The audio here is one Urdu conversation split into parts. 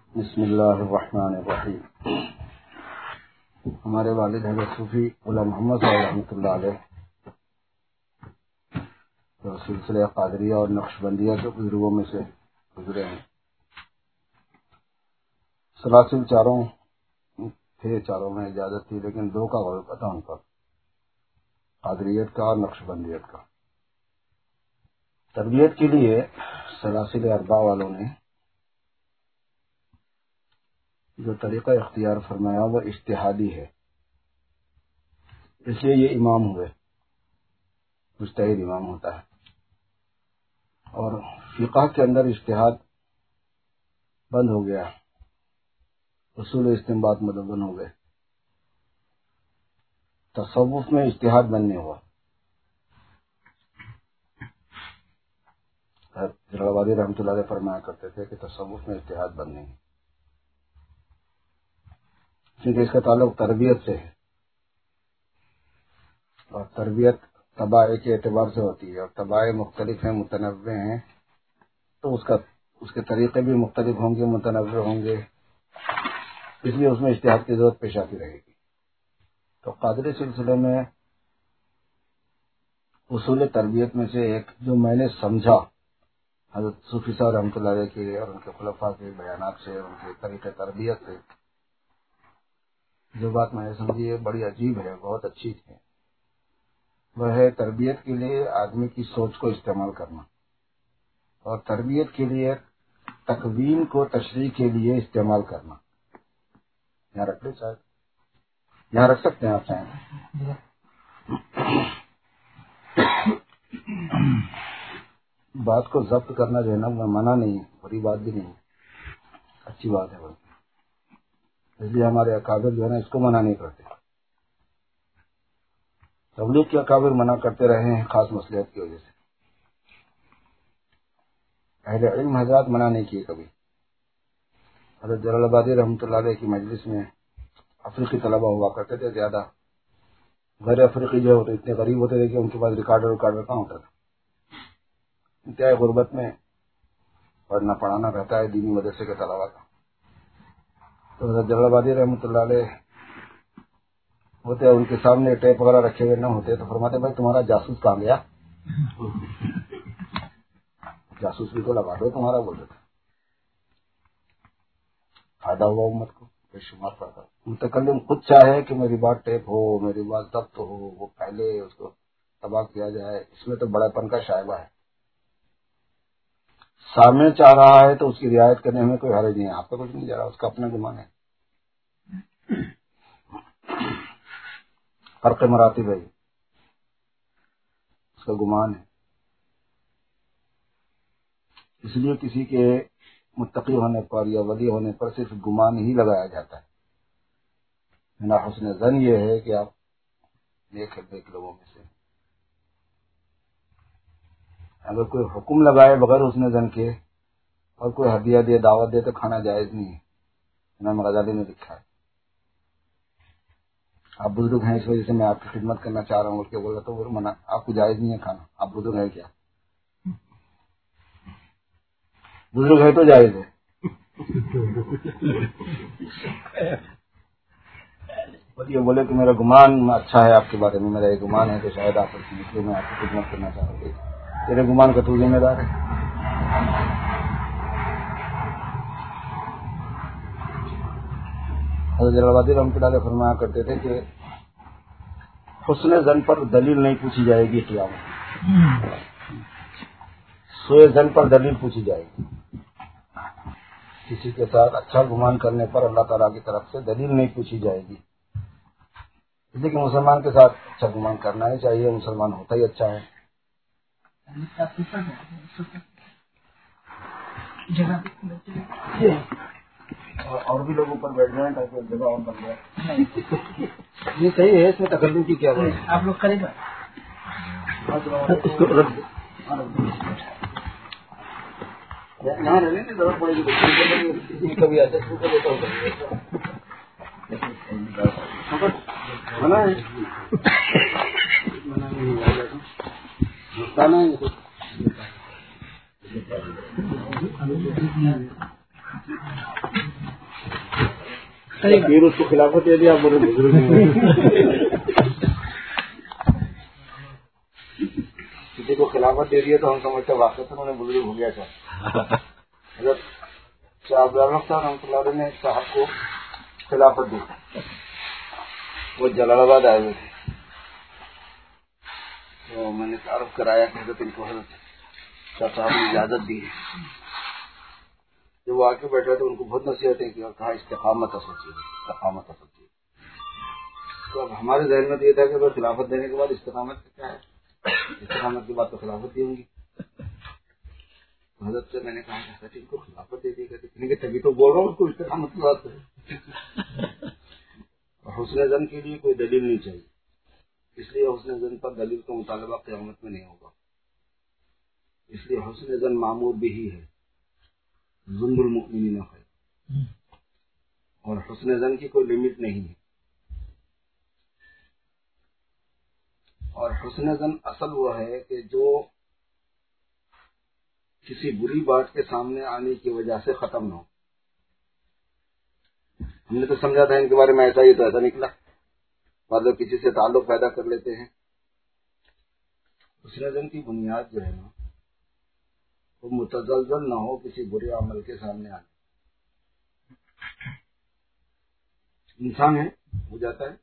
بسم اللہ الرحمن الرحیم. ہمارے والد حضرت صوفی غلام محمد صاحب رحمۃ اللہ علیہ جو سلسلہ قادریہ اور نقشبندیہ کے بزرگوں میں سے گزرے ہیں. سلاسل چاروں میں اجازت تھی، لیکن دو کا غلبہ تھا ان پر، قادریت کا اور نقشبندیت کا. تربیت کے لیے سلاسل اربع والوں نے جو طریقہ اختیار فرمایا وہ اجتہادی ہے، اس لیے یہ امام ہوئے. مجتہد امام ہوتا ہے، اور فقہ کے اندر اجتہاد بند ہو گیا، اصول استنباط مدون ہو گئے. تصوف میں اجتہاد بند نہیں ہوا. جلال رحمۃ اللہ علیہ فرمایا کرتے تھے کہ تصوف میں اجتہاد بند نہیں، کیونکہ اس کا تعلق تربیت سے ہے، اور تربیت طباع کے اعتبار سے ہوتی ہے، اور طباع مختلف ہیں، متنوع ہیں، تو اس کے طریقے بھی مختلف ہوں گے، متنوع ہوں گے، اس لیے اس میں اجتہاد کی ضرورت پیش آتی رہے گی. تو قادری سلسلے میں اصول تربیت میں سے ایک جو میں نے سمجھا حضرت صوفی صاحب رحمۃ اللہ علیہ کے اور ان کے خلفاء کے بیانات سے، ان کے طریقہ تربیت سے جو بات میں نے سمجھی ہے بڑی عجیب ہے، بہت اچھی ہے. وہ ہے تربیت کے لیے آدمی کی سوچ کو استعمال کرنا، اور تربیت کے لیے تکوین کو تشریح کے لیے استعمال کرنا. یہاں رکھ لیں، شاید یہاں رکھ سکتے ہیں آپ چاہیں. بات کو ضبط کرنا جو ہے نا، منع نہیں ہے، بری بات بھی نہیں ہے، اچھی بات ہے. اس لیے ہمارے اکابر جو ہے نا اس کو منع نہیں کرتے. تبلیغ کے اکابر منع کرتے رہے ہیں خاص مصلحت کی وجہ سے. اہل علم حضرات منع نہیں کیے کبھی. حضرت جلال آبادی رحمۃ اللہ علیہ کی مجلس میں افریقی طلبہ ہوا کرتے تھے زیادہ. غیر افریقی جو ہوتے اتنے غریب ہوتے تھے کہ ان کے پاس ریکارڈر کہاں ہوتا تھا. انتہائی غربت میں پڑھنا پڑھانا رہتا ہے دینی مدرسے کے طلبہ کا. تو حضرت جلال آبادی رحمۃ اللہ علیہ ہوتے، ان کے سامنے ٹیپ وغیرہ رکھے ہوئے نہ ہوتے تو فرماتے بھائی تمہارا جاسوس کہاں گیا؟ جاسوس بھی تو لگا دو تمہارا، بول دیتا. فائدہ ہوا امت کو بے شمار فائدہ. متکلم خود چاہے کہ میری بات ٹیپ ہو، میری بات ضبط ہو، وہ پہلے اس کو تباہ کیا جائے، اس میں تو بڑا پن کا شائبہ ہے. سامنے چاہ رہا ہے تو اس کی رعایت کرنے میں کوئی حرج نہیں ہے. آپ کا کچھ نہیں جا رہا، اس کا اپنا گمان ہے. فرق مراتب ہے، اس کا گمان ہے. اس لیے کسی کے متقی ہونے پر یا ولی ہونے پر صرف گمان ہی لگایا جاتا ہے. میرا حسن ظن یہ ہے کہ آپ نیک لوگوں میں سے. اگر کوئی حکم لگائے بغیر حسن ظن کے اور کوئی ہدیہ دے، دعوت دے، تو کھانا جائز نہیں ہے. امام غزالی نے لکھا ہے. آپ بزرگ ہیں اس وجہ سے میں آپ کی خدمت کرنا چاہ رہا ہوں بول کے بولا تو وہ منع، آپ کو جائز نہیں ہے کھانا. آپ بزرگ ہیں کیا؟ بزرگ ہے تو جائز ہے. یہ بولے کہ میرا گمان اچھا ہے آپ کے بارے میں، میرا یہ گمان ہے کہ شاید آپ اس لیے میں آپ کی خدمت کرنا چاہ رہا ہوں. تیرے گمان کا تو ذمہ دار ہے. حضرت جلال آبادی رحمۃ اللہ علیہ فرمایا کرتے تھے کہ حسن ظن پر دلیل نہیں پوچھی جائے گی قیامت، سوئے ظن پر دلیل پوچھی جائے گی. کسی کے ساتھ اچھا گمان کرنے پر اللہ تعالیٰ کی طرف سے دلیل نہیں پوچھی جائے گی. اس لیے کہ مسلمان کے ساتھ اچھا گمان کرنا ہی چاہیے، مسلمان ہوتا ہی اچھا ہے. اور بھی لوگ اوپر بیٹھ جائیں تاکہ جگہ اور بن جائے. یہ صحیح ہے، اس میں تکلم کی کیا بات ہے. آپ لوگ کریں گا یہاں رہنے کی ضرورت پڑے گی. کبھی ایسے منع پھر اس کو خلافت دے دیا. بڑے بزرگ کسی کو خلافت دے دیا تو ہم سمجھتے واقعی انہوں نے بزرگ ہو گیا تھا. حضرت شاہ عبدالرحمن صاحب رحمۃ اللہ علیہ نے صاحب کو خلافت دی. وہ جلال آباد آئے ہوئے تھے تو میں نے تعارف کرایا کہ حضرت ان کو حضرت شاہ صاحب نے اجازت دی. جب وہ آ کے بیٹھے تو ان کو بہت نصیحتیں کی اور کہا استقامت اصل چیز ہے, استقامت اصل چیز. تو اب ہمارے ذہن میں تو یہ تھا کہ خلافت دینے کے بعد استقامت کیا ہے, استقامت کے بعد تو خلافت دی ہوں گی. حضرت سے میں نے کہا کہ ان کو خلافت دے دی کہ تبھی تو بول رہا ہوں اس کو استقامت کی بات ہے. حسن زن کے لیے کوئی دلیل نہیں چاہیے, اس لیے حسن زن پر دلیل کا مطالبہ قیامت میں نہیں ہوگا. اس لیے حسن زن معمور بھی ہی ہے, ظن المؤمنین خیر, اور حسن زن کی کوئی لمٹ نہیں ہے. اور حسن زن اصل وہ ہے کہ جو کسی بری بات کے سامنے آنے کی وجہ سے ختم نہ ہو. ہم نے تو سمجھا تھا ان کے بارے میں ایسا ہی, تو ایسا نکلا. بعد میں کسی سے تعلق پیدا کر لیتے ہیں. حسن زن کی بنیاد جو ہے نا وہ متزلزل نہ ہو کسی برے عمل کے سامنے آنے. انسان ہے ہو جاتا ہے,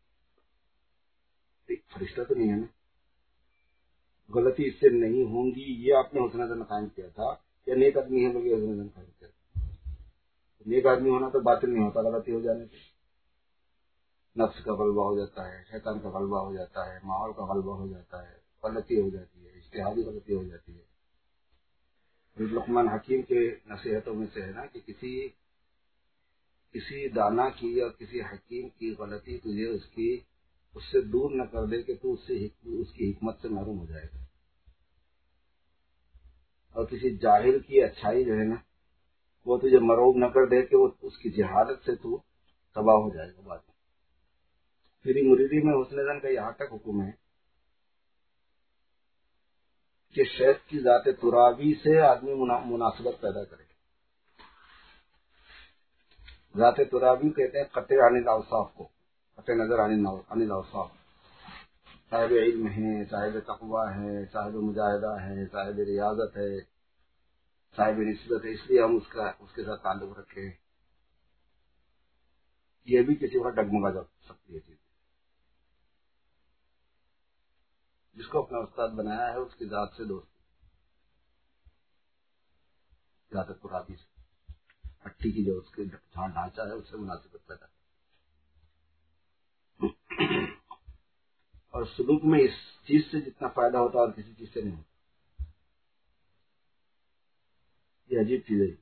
ایک فرشتہ تو نہیں ہے نا. غلطی اس سے نہیں ہوں گی یہ آپ نے حسن زن قائم کیا تھا, یا نیک آدمی ہے لوگ حسن زن قائم کیا تھا. نیک آدمی ہونا تو باطل نہیں ہوتا غلطی ہو جانے سے. نفس کا غلبہ ہو جاتا ہے, شیطان کا غلبہ ہو جاتا ہے, ماحول کا غلبہ ہو جاتا ہے, غلطی ہو جاتی ہے, اجتہادی غلطی ہو جاتی ہے. لقمان حکیم کے نصیحتوں میں سے ہے نا کہ کسی دانا کی یا کسی حکیم کی غلطی تجھے اس سے دور نہ کر دے کہ تو اس کی حکمت سے محروم ہو جائے گا. اور کسی جاہل کی اچھائی جو ہے نا وہ تجھے مرعوب نہ کر دے کہ وہ اس کی جہالت سے تو تباہ ہو جائے گا بعد میں. پھر مریدی میں حسن زن کا یہاں تک حکم ہے کہ شیخ کی ذات ترابی سے آدمی مناسبت پیدا کرے. ذات ترابی کہتے ہیں قطع عن الاوصاف کو, قطع نظر عن الاوصاف. صاحب علم ہے, صاحب تقوی ہے, صاحب مجاہدہ ہے, صاحب ریاضت ہے, صاحب نسبت ہے, اس لیے ہم اس کے ساتھ تعلق رکھیں. یہ بھی کسی کا ڈگمگا جا سکتی ہے چیز. جس کو اپنا استاد بنایا ہے اس کی ذات سے دوستی, ذات ترابی سے, مٹی کی جو اس کے جہاں ڈھانچہ ہے اس سے مناسبت پیدا. اور سلوک میں اس چیز سے جتنا فائدہ ہوتا ہے اور کسی چیز سے نہیں ہوتا. یہ عجیب چیز ہے.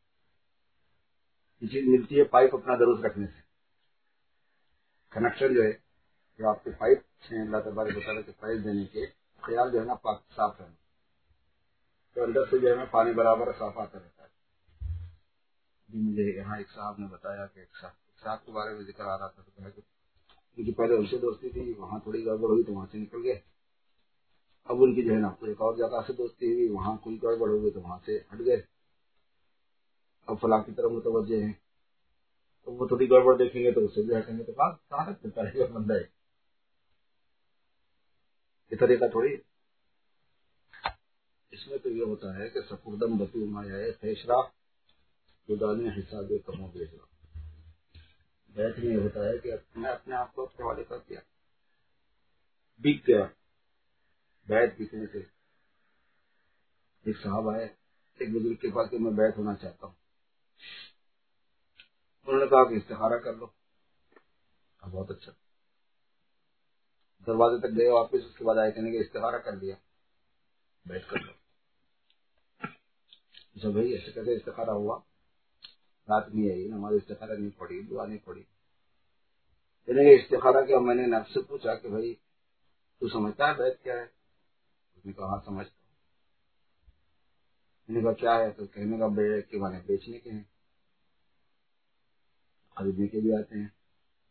یہ چیز ملتی ہے پائپ اپنا درست رکھنے سے. کنیکشن جو ہے جو آپ کے پائپ ہیں اللہ تبارک و تعالیٰ کے پائپ دینے کے خیال جو ہے نا پاک صاف رہنا, تو اندر سے جو ہے نا پانی برابر صاف آتا رہتا ہے. مجھے یہاں ایک صاحب نے بتایا کہ ایک صاحب کے بارے میں ذکر آ رہا تھا, تو کہا کہ ان کی پہلے ان سے دوستی تھی, وہاں تھوڑی گڑبڑ ہوئی تو وہاں سے نکل گئے. اب ان کی جو ہے نا ایک اور جگہ سے دوستی ہوئی, وہاں کوئی گڑبڑ ہو گئی تو وہاں سے ہٹ گئے. اب فلاں کی طرف متوجہ ہیں تو وہ تھوڑی گڑبڑ دیکھیں گے تو اس سے بھی ہٹیں گے. تو کہاں تک چلتا رہے گا بندہ ہے, یہ طریقہ تھوڑی. اس میں تو یہ ہوتا ہے کہ سپردم بطو مایا خیشرا خدانی حساب کم و بیشرا. بیت میں یہ ہوتا ہے کہ میں اپنے آپ کو اپنے حوالے کر دیا, بک گیا. بیت بکنے سے ایک صاحب آئے ایک بزرگ کے پاس کہ میں بیت ہونا چاہتا ہوں. انہوں نے کہا کہ استخارہ کر لو. بہت اچھا. دروازے تک گئے واپس, اس کے بعد آئے کہنے کہ استخارہ کر لیا, بیت کر لو. اچھا بھائی ایسے کیسے استخارہ ہوا؟ رات نہیں آئی, نماز استخارہ نہیں پڑھی, دعا نہیں پڑھی. کہنے کہ استخارہ کیا, میں نے نفس سے پوچھا کہ بھائی تو سمجھتا ہے بیت کیا ہے؟ اس نے کہا ہاں سمجھتا ہوں. میں نے کہا کیا ہے؟ تو کہنے کا بیت کے معنی بیچنے کے ہیں, خریدنے کے بھی آتے ہیں.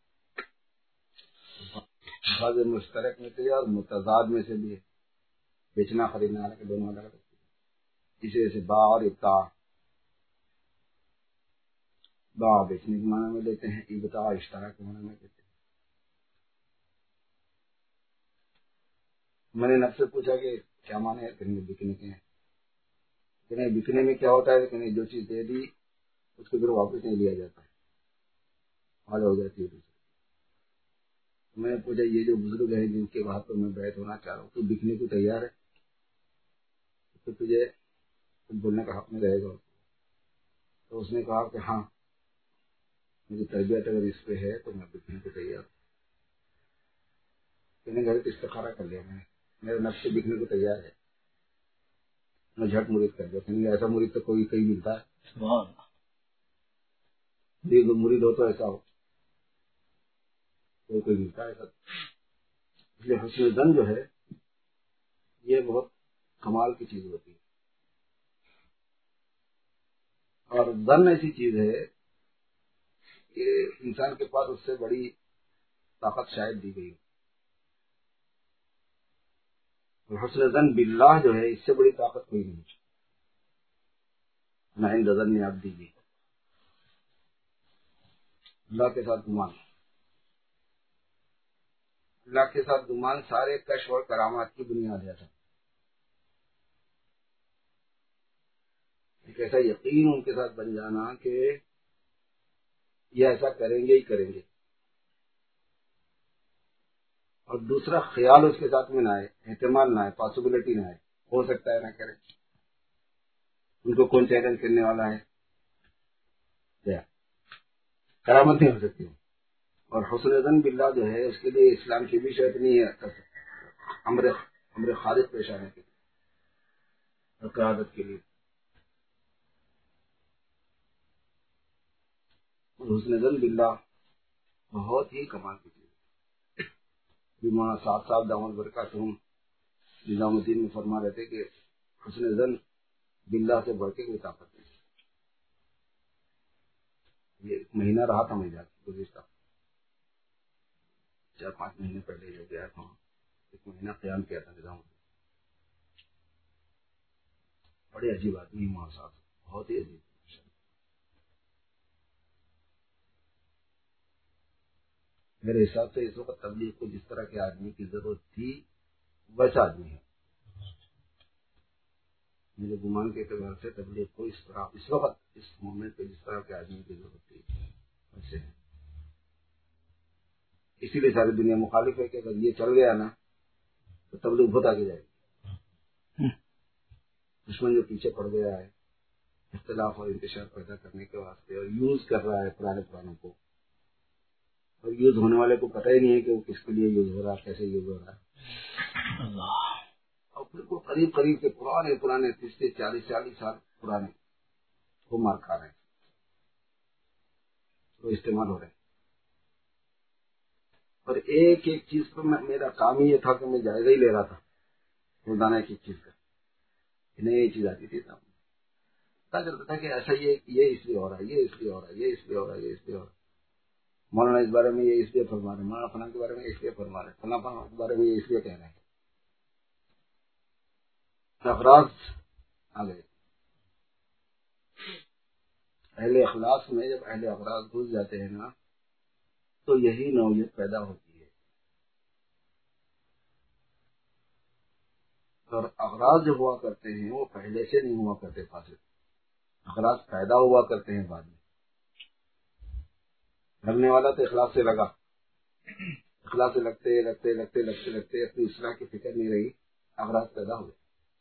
بعض مشترک میں سے اور متضاد میں سے بھی ہے, بیچنا خریدنا کے دونوں الگ الگ. اسی وجہ سے با اور ابتاع, باع بیچنے کے معنی میں لیتے ہیں، ابتاع اشترا کے معنی میں لیتے ہیں۔ میں نے نب سے پوچھا کہ کیا معنی ہے، کہیں بکنے کے ہیں، کہیں بکنے میں کیا ہوتا ہے، کہیں جو چیز دے دی اس کو پھر واپس نہیں لیا جاتا ہے، حال ہو جاتی ہے۔ میں نے پوچھا یہ جو بزرگ ہیں جن کے بات پر میں بیعت ہونا چاہ رہا ہوں، تو بکنے کو تیار ہے؟ تو تجھے بولنے کا حق میں رہے گا؟ تو اس نے کہا کہ ہاں میری تربیت اگر اس پہ ہے تو میں بکنے کو تیار ہوں۔ میں نے گھر پہ استخارہ کر لیا، میں میرا نفس سے بکنے کو تیار ہے، میں جھٹ مرید کر دیا۔ کہیں ایسا مرید تو کوئی کہیں ملتا ہے؟ مرید ہو تو ایسا ہو، کوئی ملتا ہے ایسا؟ اس لیے حسن زن جو ہے یہ بہت کمال کی چیز ہوتی ہے، اور زن ایسی چیز ہے کہ انسان کے پاس اس سے بڑی طاقت شاید دی گئی، اور حسن زن باللہ جو ہے اس سے بڑی طاقت کوئی نہیں، نہ عند ظن عبدی بھی۔ اللہ کے ساتھ گمان، اللہ کے ساتھ گمان سارے کشف اور کرامات کی بنیاد ہے۔ ایک ایسا یقین ان کے ساتھ بن جانا کہ یہ ایسا کریں گے ہی کریں گے، اور دوسرا خیال اس کے ساتھ میں نہ آئے، احتمال نہ آئے، پاسبلٹی نہ آئے، ہو سکتا ہے نہ کرے، ان کو کون چیلنج کرنے والا ہے، کیا کرامت نہیں ہو سکتی۔ اور حسن ظن باللہ جو ہے اس کے لیے اسلام کی بھی شرط نہیں ہے کر سکتا، امر خالق پیش آنے کے لیے اور قیادت کے لیے۔ حسن ظن باللہ بہت ہی کمال کی چیز ہے۔ مولانا صاحب دامت برکاتہم نظام الدین میں فرما رہے تھے کہ حسن ظن باللہ سے بڑھ کے کوئی طاقت نہیں۔ یہ ایک مہینہ رہا تھا میں جاتا، گزشتہ 4-5 مہینے پہلے جو گیا تھا، ایک مہینہ قیام کیا تھا نظام الدین۔ بڑے عجیب آدمی مولانا صاحب، بہت ہی عجیب۔ میرے حساب سے اس وقت تبلیغ کو جس طرح کے آدمی کی ضرورت تھی ویسا آدمی ہے، میرے گمان کے اعتبار سے تبلیغ کو اس طرح اس وقت اس مومنٹ پہ جس طرح کے آدمی کی ضرورت تھی ویسے ہے۔ اسی لیے ساری دنیا مخالف ہے کہ اگر یہ چل گیا نا تو تبلیغ بہت آگے جائے گی۔ دشمن جو پیچھے پڑ گیا ہے اختلاف اور انتشار پیدا کرنے کے واسطے، اور یوز کر رہا ہے پرانوں کو، اور یوز ہونے والے کو پتہ ہی نہیں ہے کہ وہ کس کے لیے یوز ہو رہا ہے، کیسے یوز ہو رہا ہے۔ اور بالکل قریب کے پرانے 30-40 سال پرانے وہ مار کھا رہے ہیں، وہ استعمال ہو رہے ہیں۔ اور ایک چیز پر میرا کام ہی یہ تھا کہ میں جائزہ ہی لے رہا تھا روزانہ ایک چیز کا، نئی چیز آتی تھی پتا چلتا تھا کہ ایسا یہ اس لیے ہو رہا ہے، یہ اس لیے ہو رہا ہے، یہ اس لیے ہو رہا ہے، یہ اس لیے ہو رہا ہے، مولانا اس بارے میں یہ اس لیے فرما رہے ہیں، مولانا فلاں کے بارے میں اس لیے فرما رہے ہیں، فلاں کے بارے میں یہ اس لیے کہہ رہے ہیں۔ اغراض آ گئے، اہل اخلاص میں جب اہل اغراض گھس جاتے ہیں نا تو یہی نوعیت پیدا ہوتی ہے۔ اور اغراض جو ہوا کرتے ہیں وہ پہلے سے نہیں ہوا کرتے، فاصل اغراض پیدا ہوا کرتے ہیں بعد میں۔ لگنے والا تو اخلاص سے لگا، اخلاص سے لگتے اپنی اصلاح کی فکر نہیں رہی، اغراض پیدا ہو گئے،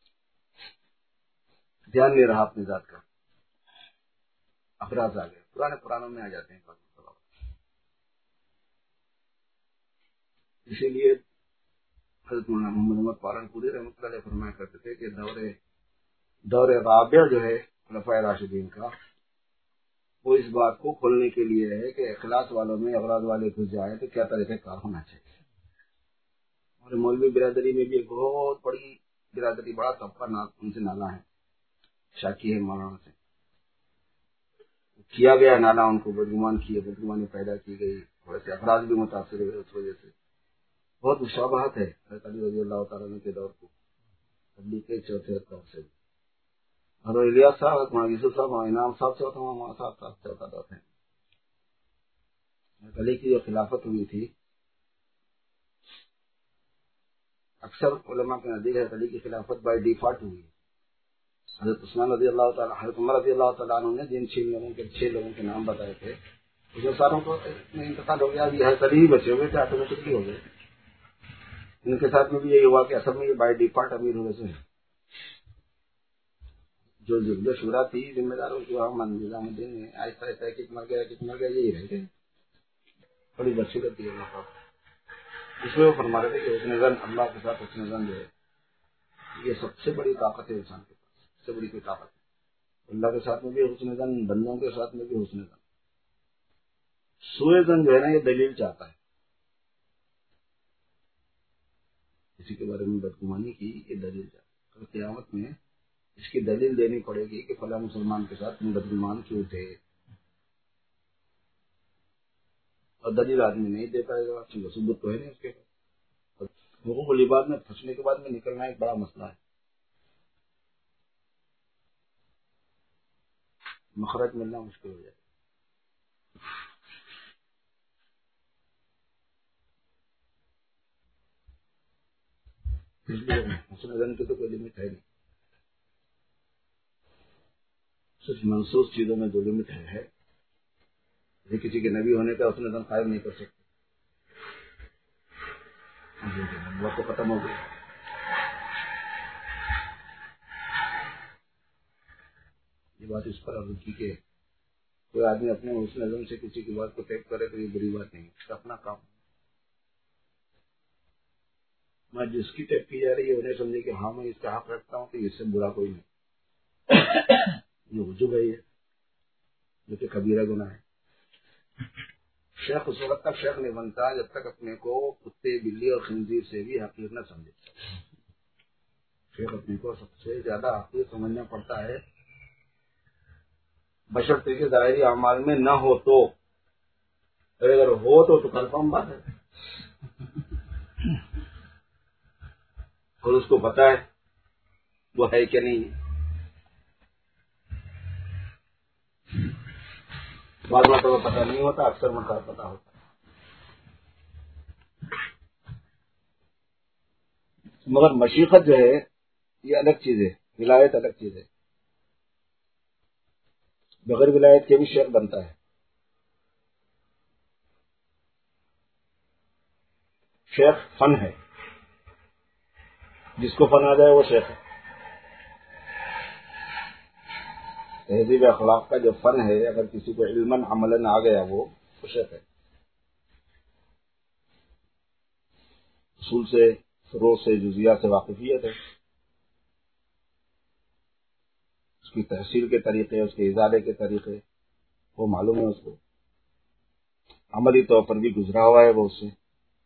دھیان نہیں رہا اپنی ذات کا، اغراض آ گئے، پرانوں میں آ جاتے ہیں۔ اسی لیے حضرت مولانا محمد عمر پالن پوری رحمۃ اللہ علیہ فرمایا کرتے تھے کہ دور رابع جو ہے خلفائے راشدین کا، وہ اس بات کو کھولنے کے لیے ہے کہ اخلاص والوں میں اغراض والے گھس جائے تو کیا طریقہ کار ہونا چاہیے۔ اور مولوی برادری میں بھی ایک بہت بڑی برادری، بڑا طبقہ ان سے نالا ہے، شاکی ہے مولانا سے کیا گیا نالا، ان کو بدگمانی پیدا کی گئی، تھوڑے سے افراد بھی متاثر ہوئے اس وجہ سے۔ بہت مشابہت ہے حضرت علی رضی اللہ تعالیٰ عنہ کے دور کو تبلیغ کے چوتھے دور سے، اور الیاس صاحب، یوسف صاحب، انعام صاحب چوتھا، صاحب چوتھا دور ہے۔ علی کی جو خلافت ہوئی تھی، اکثر علماء کے نزدیک ہے علی کی خلافت بائی ڈیفالٹ ہوئی ہے۔ حضرت عثمان رضی اللہ تعالیٰ، حضرت عمر رضی اللہ تعالیٰ عنہ نے جن 6 لوگوں کے نام بتائے تھے، جو ساروں کو انتقال ہو گیا، ابھی حضرت علی ہی بچے ہوئے تھے، آٹومیٹکلی ہو گئے۔ ان کے ساتھ میں بھی یہی ہوا کہ اصل میں یہ بائی ڈیفالٹ امیر ہونے سے جو شورا تھی ذمہ داروں کی، وہاں نظام الدین نے آہستہ آہستہ کت مر گیا یہی رہ گئے۔ بڑی بصیرت تھی اللہ پاک، اس میں وہ فرما رہے تھے کہ حسن ظن، اللہ کے ساتھ حسن ظن جو ہے یہ سب سے بڑی طاقت ہے انسان کے پاس، سب سے بڑی کوئی طاقت ہے۔ اللہ کے ساتھ میں بھی حسن ظن، بندوں کے ساتھ میں بھی حسن ظن۔ سوء ظن جو ہے نا یہ دلیل چاہتا ہے، کسی کے بارے میں بدگمانی کی، یہ دلیل چاہتا ہے۔ قیامت میں اس کی دلیل دینی پڑے گی کہ فلاں مسلمان کے ساتھ تم بدگمان کیوں تھے، اور دلیل آدمی نہیں دے پائے گا، ثبوت تو ہے نہیں اس کے پاس۔ حقوق العباد میں پھنسنے کے بعد میں نکلنا ایک بڑا مسئلہ ہے، مخرج ملنا مشکل ہو جائے۔ اس لیے حسن ظن کی تو کوئی لمٹ ہے نہیں، صرف منسوخ چیزوں میں جو لمٹ ہے، کسی کے نبی ہونے کا حسن ظن قائم نہیں کر سکتے، وہ تو ختم ہو گئی۔ یہ بات اس پر عرض کی کہ کوئی آدمی اپنے حسن ظن سے کسی کی بات کو ٹیک کرے تو یہ بری بات نہیں، اس کا اپنا کام۔ میں جس کی ٹیک کی جا رہی ہے انہیں سمجھے کہ ہاں میں اس کا حق رکھتا ہوں کہ اس سے برا کوئی نہیں، یہ عجب ہے، یہ جو کہ کبیرہ گناہ ہے۔ شیخ اس وقت تک شیخ نہیں بنتا جب تک اپنے کو کتے، بلی اور خنزیر سے بھی حقیر نہ سمجھے۔ شیخ اپنے کو سب سے زیادہ حقیر سمجھنا پڑتا ہے، بشرطے کے ظاہری اعمال میں نہ ہو تو، اگر ہو تو کنفرم بات ہے، اور اس کو پتا ہے وہ ہے کہ نہیں۔ بعض مرتبہ پتہ نہیں ہوتا، اکثر مرتبہ پتہ ہوتا ہے، مگر مشیخت جو ہے یہ الگ چیز ہے، ولایت الگ چیز ہے۔ بغیر ولایت کے بھی شیخ بنتا ہے۔ شیخ فن ہے، جس کو فن آ جائے وہ شیخ ہے۔ تہذیب اخلاق کا جو فن ہے، اگر کسی کو علماً عملاً آ گیا وہ شیخ ہے۔ اصول سے، فروع سے، جزیات سے واقفیت ہے، اس کی تحصیل کے طریقے، اس کے ازالے کے طریقے وہ معلوم ہے اس کو، عملی طور پر بھی گزرا ہوا ہے وہ، اس سے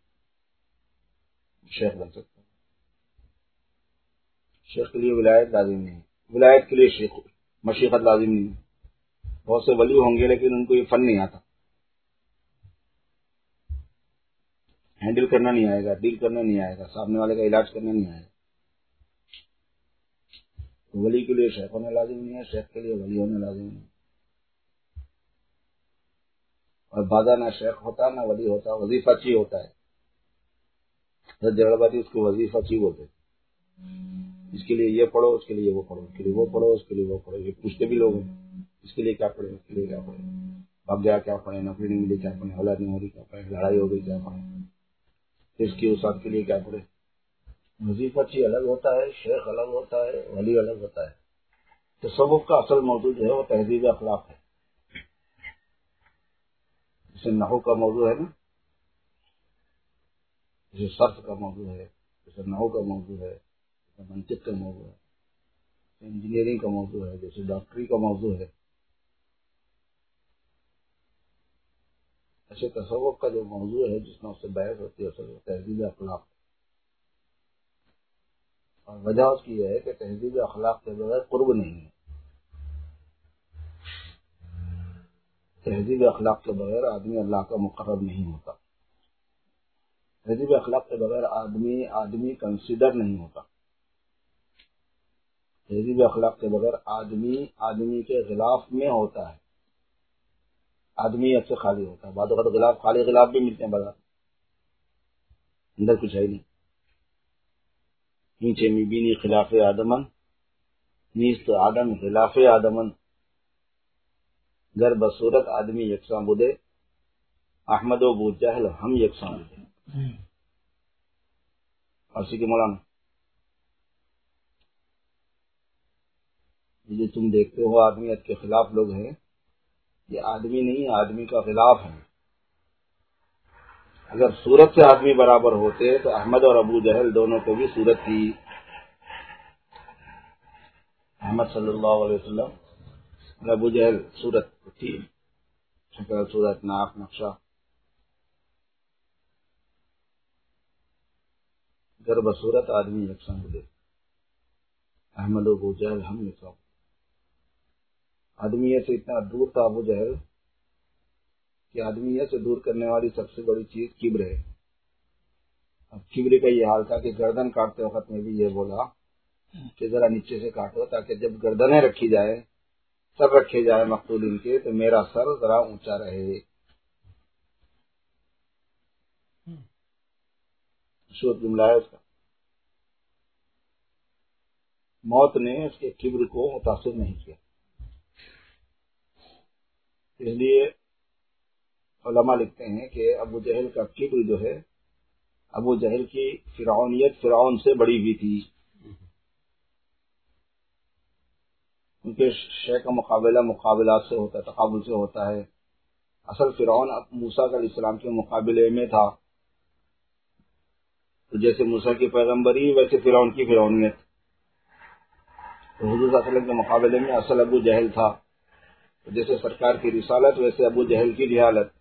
شیخ بن سکتا ہے۔ شیخ کے لیے ولایت لازم نہیں، ولایت کے لیے شیخ مشیخت لازم نہیں۔ بہت سے ولی ہوں گے لیکن ان کو یہ فن نہیں آتا، ہینڈل کرنا نہیں آئے گا، ڈیل کرنا نہیں آئے گا، سامنے والے کا علاج کرنا نہیں آئے گا۔ ولی کے لیے شیخ ہونا لازم نہیں ہے، شیخ کے لیے ولی ہونا لازم نہیں ہے۔ اور بادہ نہ شیخ ہوتا نہ ولی ہوتا، وظیفہ چی ہوتا ہے۔ جڑ بازی اس کو وظیفہ چی بولتے، اس کے لیے یہ پڑھو، اس کے لیے وہ پڑھو، اس کے لیے وہ پڑھو، اس کے لیے وہ پڑھو، یہ پوچھتے بھی لوگ ہیں اس کے لیے کیا پڑھے، اس کے لیے کیا پڑھے، اب گیا کیا پڑھے، نوکری نہیں ملی کیا پڑھے، اولاد نہیں ہو رہی کیا پڑھے، لڑائی ہو گئی کیا پڑھے، اس کی وسعت کے لیے کیا پڑھے۔ وظیفہ چی الگ ہوتا ہے، شیخ الگ ہوتا ہے، ولی الگ ہوتا ہے۔ تصوف کا اصل موضوع جو ہے وہ تہذیب اخلاق ہے، جیسے نحو کا موضوع ہے نا، جیسے صرف کا موضوع ہے، جیسے نحو کا موضوع ہے، جیسے منطق کا موضوع ہے، جیسے انجینئرنگ کا موضوع ہے، جیسے ڈاکٹری کا موضوع ہے، ایسے تصوف کا جو موضوع ہے جس میں اس سے بحث ہوتی ہے اصل وہ تہذیب اخلاق، اور وجہ اس کی یہ ہے کہ تہذیب اخلاق کے بغیر قرب نہیں ہے۔ تہذیب اخلاق کے بغیر آدمی اللہ کا مقرب نہیں ہوتا، تہذیب اخلاق کے بغیر آدمی کنسیڈر نہیں ہوتا، تہذیب اخلاق کے بغیر آدمی کے غلاف میں ہوتا ہے، آدمیت سے خالی ہوتا ہے. بعض اوقات غلاف خالی غلاف بھی ملتے ہیں بازار، اندر کچھ ہے نہیں. نیچے میں بینی خلاف آدمن نیست آدم خلاف آدمن، گر بصورت آدمی یکساں بودے احمد و ابو جہل ہم یکساں بودے. فارسی کے مولانا، یہ تم دیکھتے ہو آدمیت کے خلاف لوگ ہیں، یہ آدمی نہیں آدمی کا خلاف ہے. اگر صورت سے آدمی برابر ہوتے تو احمد اور ابو جہل دونوں کو بھی صورت تھی. احمد صلی اللہ علیہ وسلم اور ابو جہل صورت تھی، شکل صورت ناک نقشہ. گر بصورت آدمی یکساں بودے احمد و ابو جہل ہم یکساں. آدمیت سے اتنا دور تھا ابو جہل کہ آدمیت سے دور کرنے والی سب سے بڑی چیز کبر ہے. اب کبر کا یہ حال تھا کہ گردن کاٹتے وقت میں بھی یہ بولا کہ ذرا نیچے سے کاٹو تاکہ جب گردنیں رکھی جائے، سر رکھے جائے مقتولین کے، تو میرا سر ذرا اونچا رہے. مشہور جملہ ہے اس کا. موت نے اس کے کبر کو متاثر نہیں کیا. اس لیے علماء لکھتے ہیں کہ ابو جہل کا کبر جو ہے، ابو جہل کی فرعونیت فرعون سے بڑی ہوئی تھی، کیونکہ شے کا مقابلہ مقابلات سے ہوتا ہے، تقابل سے ہوتا ہے. اصل فرعون موسیٰ علیہ السلام کے مقابلے میں تھا، تو جیسے موسیٰ کی پیغمبری ویسے فرعون کی فرعونیت. تو حضور صلی اللہ علیہ وسلم کے مقابلے میں اصل ابو جہل تھا. تو جیسے سرکار کی رسالت ویسے ابو جہل کی جہالت.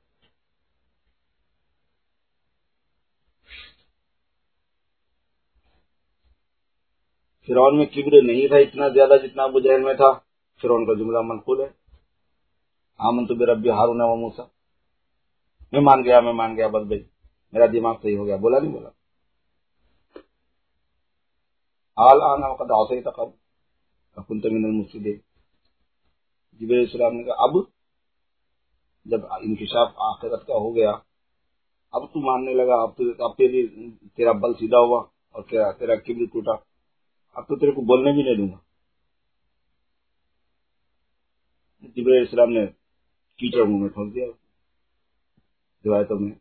فرعون میں کبر نہیں تھا اتنا زیادہ جتنا ابو جہل میں تھا. فرعون کا جملہ منقول ہے، آمنت برب ہارون و موسیٰ، میں مان گیا بس بھائی میرا دماغ صحیح ہو گیا. بولا نہیں بولا. الآن وقد عصیت قبل وکنت من المفسدین. جبرائیل علیہ السلام نے کہا اب جب انکشاف آخرت کا ہو گیا، اب تو ماننے لگا، اب تیرا بل سیدھا ہوا اور تیرا کبر ٹوٹا، اب تو تیرے کو بولنے بھی نہیں دوں گا. جبرائیل علیہ السلام نے کیچڑ منہ میں ٹھونس دیا. روایتوں میں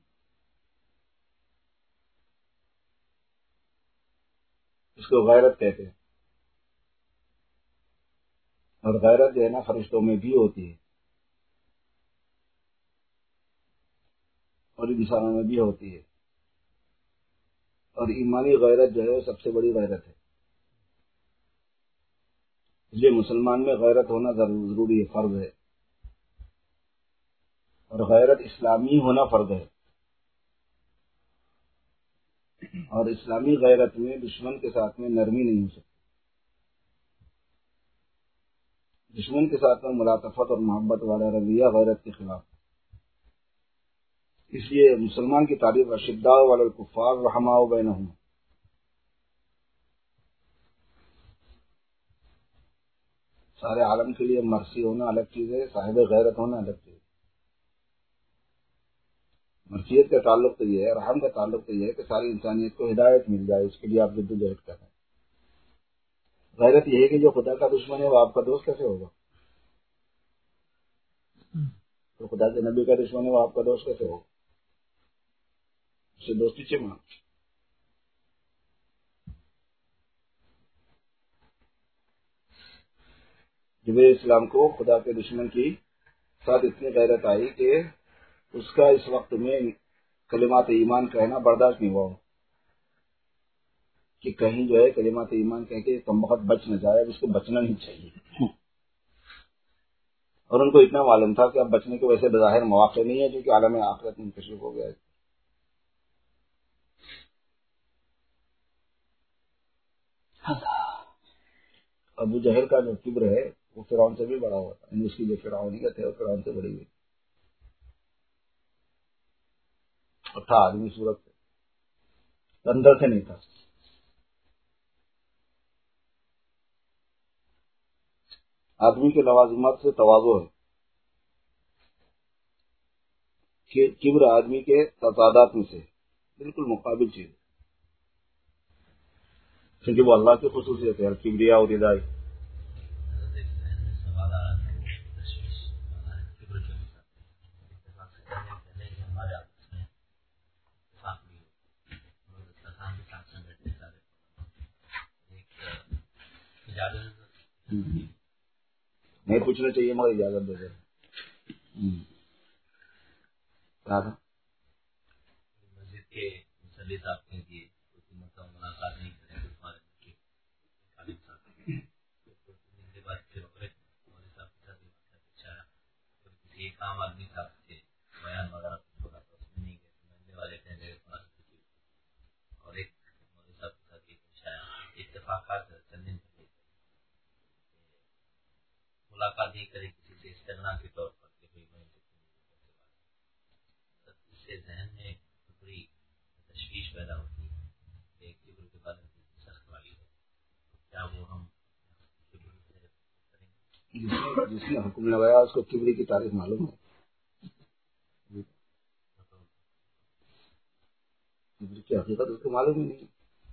اس کو غیرت کہتے ہیں، اور غیرت جو ہے نا فرشتوں میں بھی ہوتی ہے اور انسانوں میں بھی ہوتی ہے. اور ایمانی غیرت جو ہے وہ سب سے بڑی غیرت ہے. اس لیے مسلمان میں غیرت ہونا ضروری ہے، فرض ہے. اور غیرت اسلامی ہونا فرض ہے. اور اسلامی غیرت میں دشمن کے ساتھ میں نرمی نہیں ہو سکتی. دشمن کے ساتھ میں ملاطفت اور محبت والا رویہ غیرت کے خلاف. اس لیے مسلمان کی تعریف اشداء علی الکفار رحماء بینہم. سارے عالم کے لیے مرسی ہونا الگ چیز ہے، صاحب غیرت ہونا الگ چیز ہے. مرثیت کا تعلق تو یہ ہے، رحم کا تعلق تو یہ ہے کہ ساری انسانیت کو ہدایت مل جائے، اس کے لیے آپ جدوجہد کر رہے ہیں. غیرت یہ ہے کہ جو خدا کا دشمن ہے وہ آپ کا دوست کیسے ہوگا؟ تو خدا کے نبی کا دشمن ہے وہ آپ کا دوست کیسے ہوگا؟ اس سے دوستی چمنا. جبرائیل اسلام کو خدا کے دشمن کی ساتھ اتنی غیرت آئی کہ اس کا اس وقت میں کلمات ایمان کہنا برداشت نہیں ہوا کہ کہیں جو ہے کلمات ایمان کہہ کے کم وقت بچ نہ جائے، اب اس کو بچنا نہیں چاہیے. اور ان کو اتنا معلوم تھا کہ اب بچنے کے ویسے بظاہر مواقع نہیں ہے کیونکہ عالم آخرت منتشر ہو گیا ہے. ابو جہل کا جو کبر ہے وہ فرعون سے بھی بڑا ہوا تھا، اس کی جو فرعونیت ہے وہ فرعون سے بڑی ہوئی. اور تھا آدمی صورت سے، اندر سے نہیں تھا. آدمی کے لوازمات سے تواضع ہے. کہ کبر آدمی کے تضادات میں سے بالکل مقابل چیز، کیونکہ وہ اللہ کی خصوصیت ہے، کبریا اور ردائی. نہیں پوچھنا چاہیے مگر اجازت دے دے. مسجد کے مسلی صاحب نے کہ مطلب ملاقات نہیں کریں کے بعد پھر مولوی صاحب کے ساتھ اچھا کسی ایک عام آدمی صاحب سے بیان وغیرہ کچھ ہوگا تو اس میں نہیں گئے، محلے والے کہہ گئے اور ایک مولوی صاحب کے ساتھ اتفاقات چلنے ملاقات نہیں کرے کسی سے استغنا کے طور پر کہ بھائی میں اس سے ذہن میں بڑی تشویش پیدا ہوتی ہے کہ کبر کے بارے میں سخت والی ہے. کیا وہ ہم جس نے حکم لگایا اس کو کبری کی تاریخ معلوم ہے؟ کبر کی حقیقت اس کو معلوم ہی نہیں،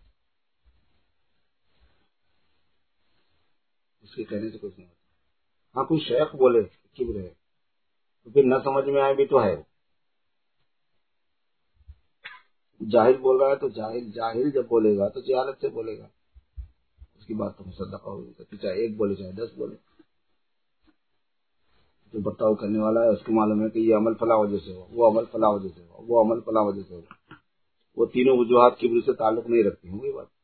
اس کے کہنے سے کچھ نہیں ہوتا. ہاں کوئی شیخ بولے کبر ہے تو پھر نہ سمجھ میں آئے بھی تو ہے. جاہل بول رہا ہے تو جاہل جب بولے گا تو جہالت سے بولے گا، اس کی بات تو مصدقہ ہوگی، چاہے ایک بولے چاہے 10 بولے. جو برتاؤ کرنے والا ہے اس کو معلوم ہے کہ یہ عمل فلاں وجہ سے ہو، وہ عمل فلاں وجہ سے ہو، وہ عمل فلاں وجہ سے ہو. وہ تینوں وجوہات کبر سے تعلق نہیں رکھتی ہیں. وہی بات.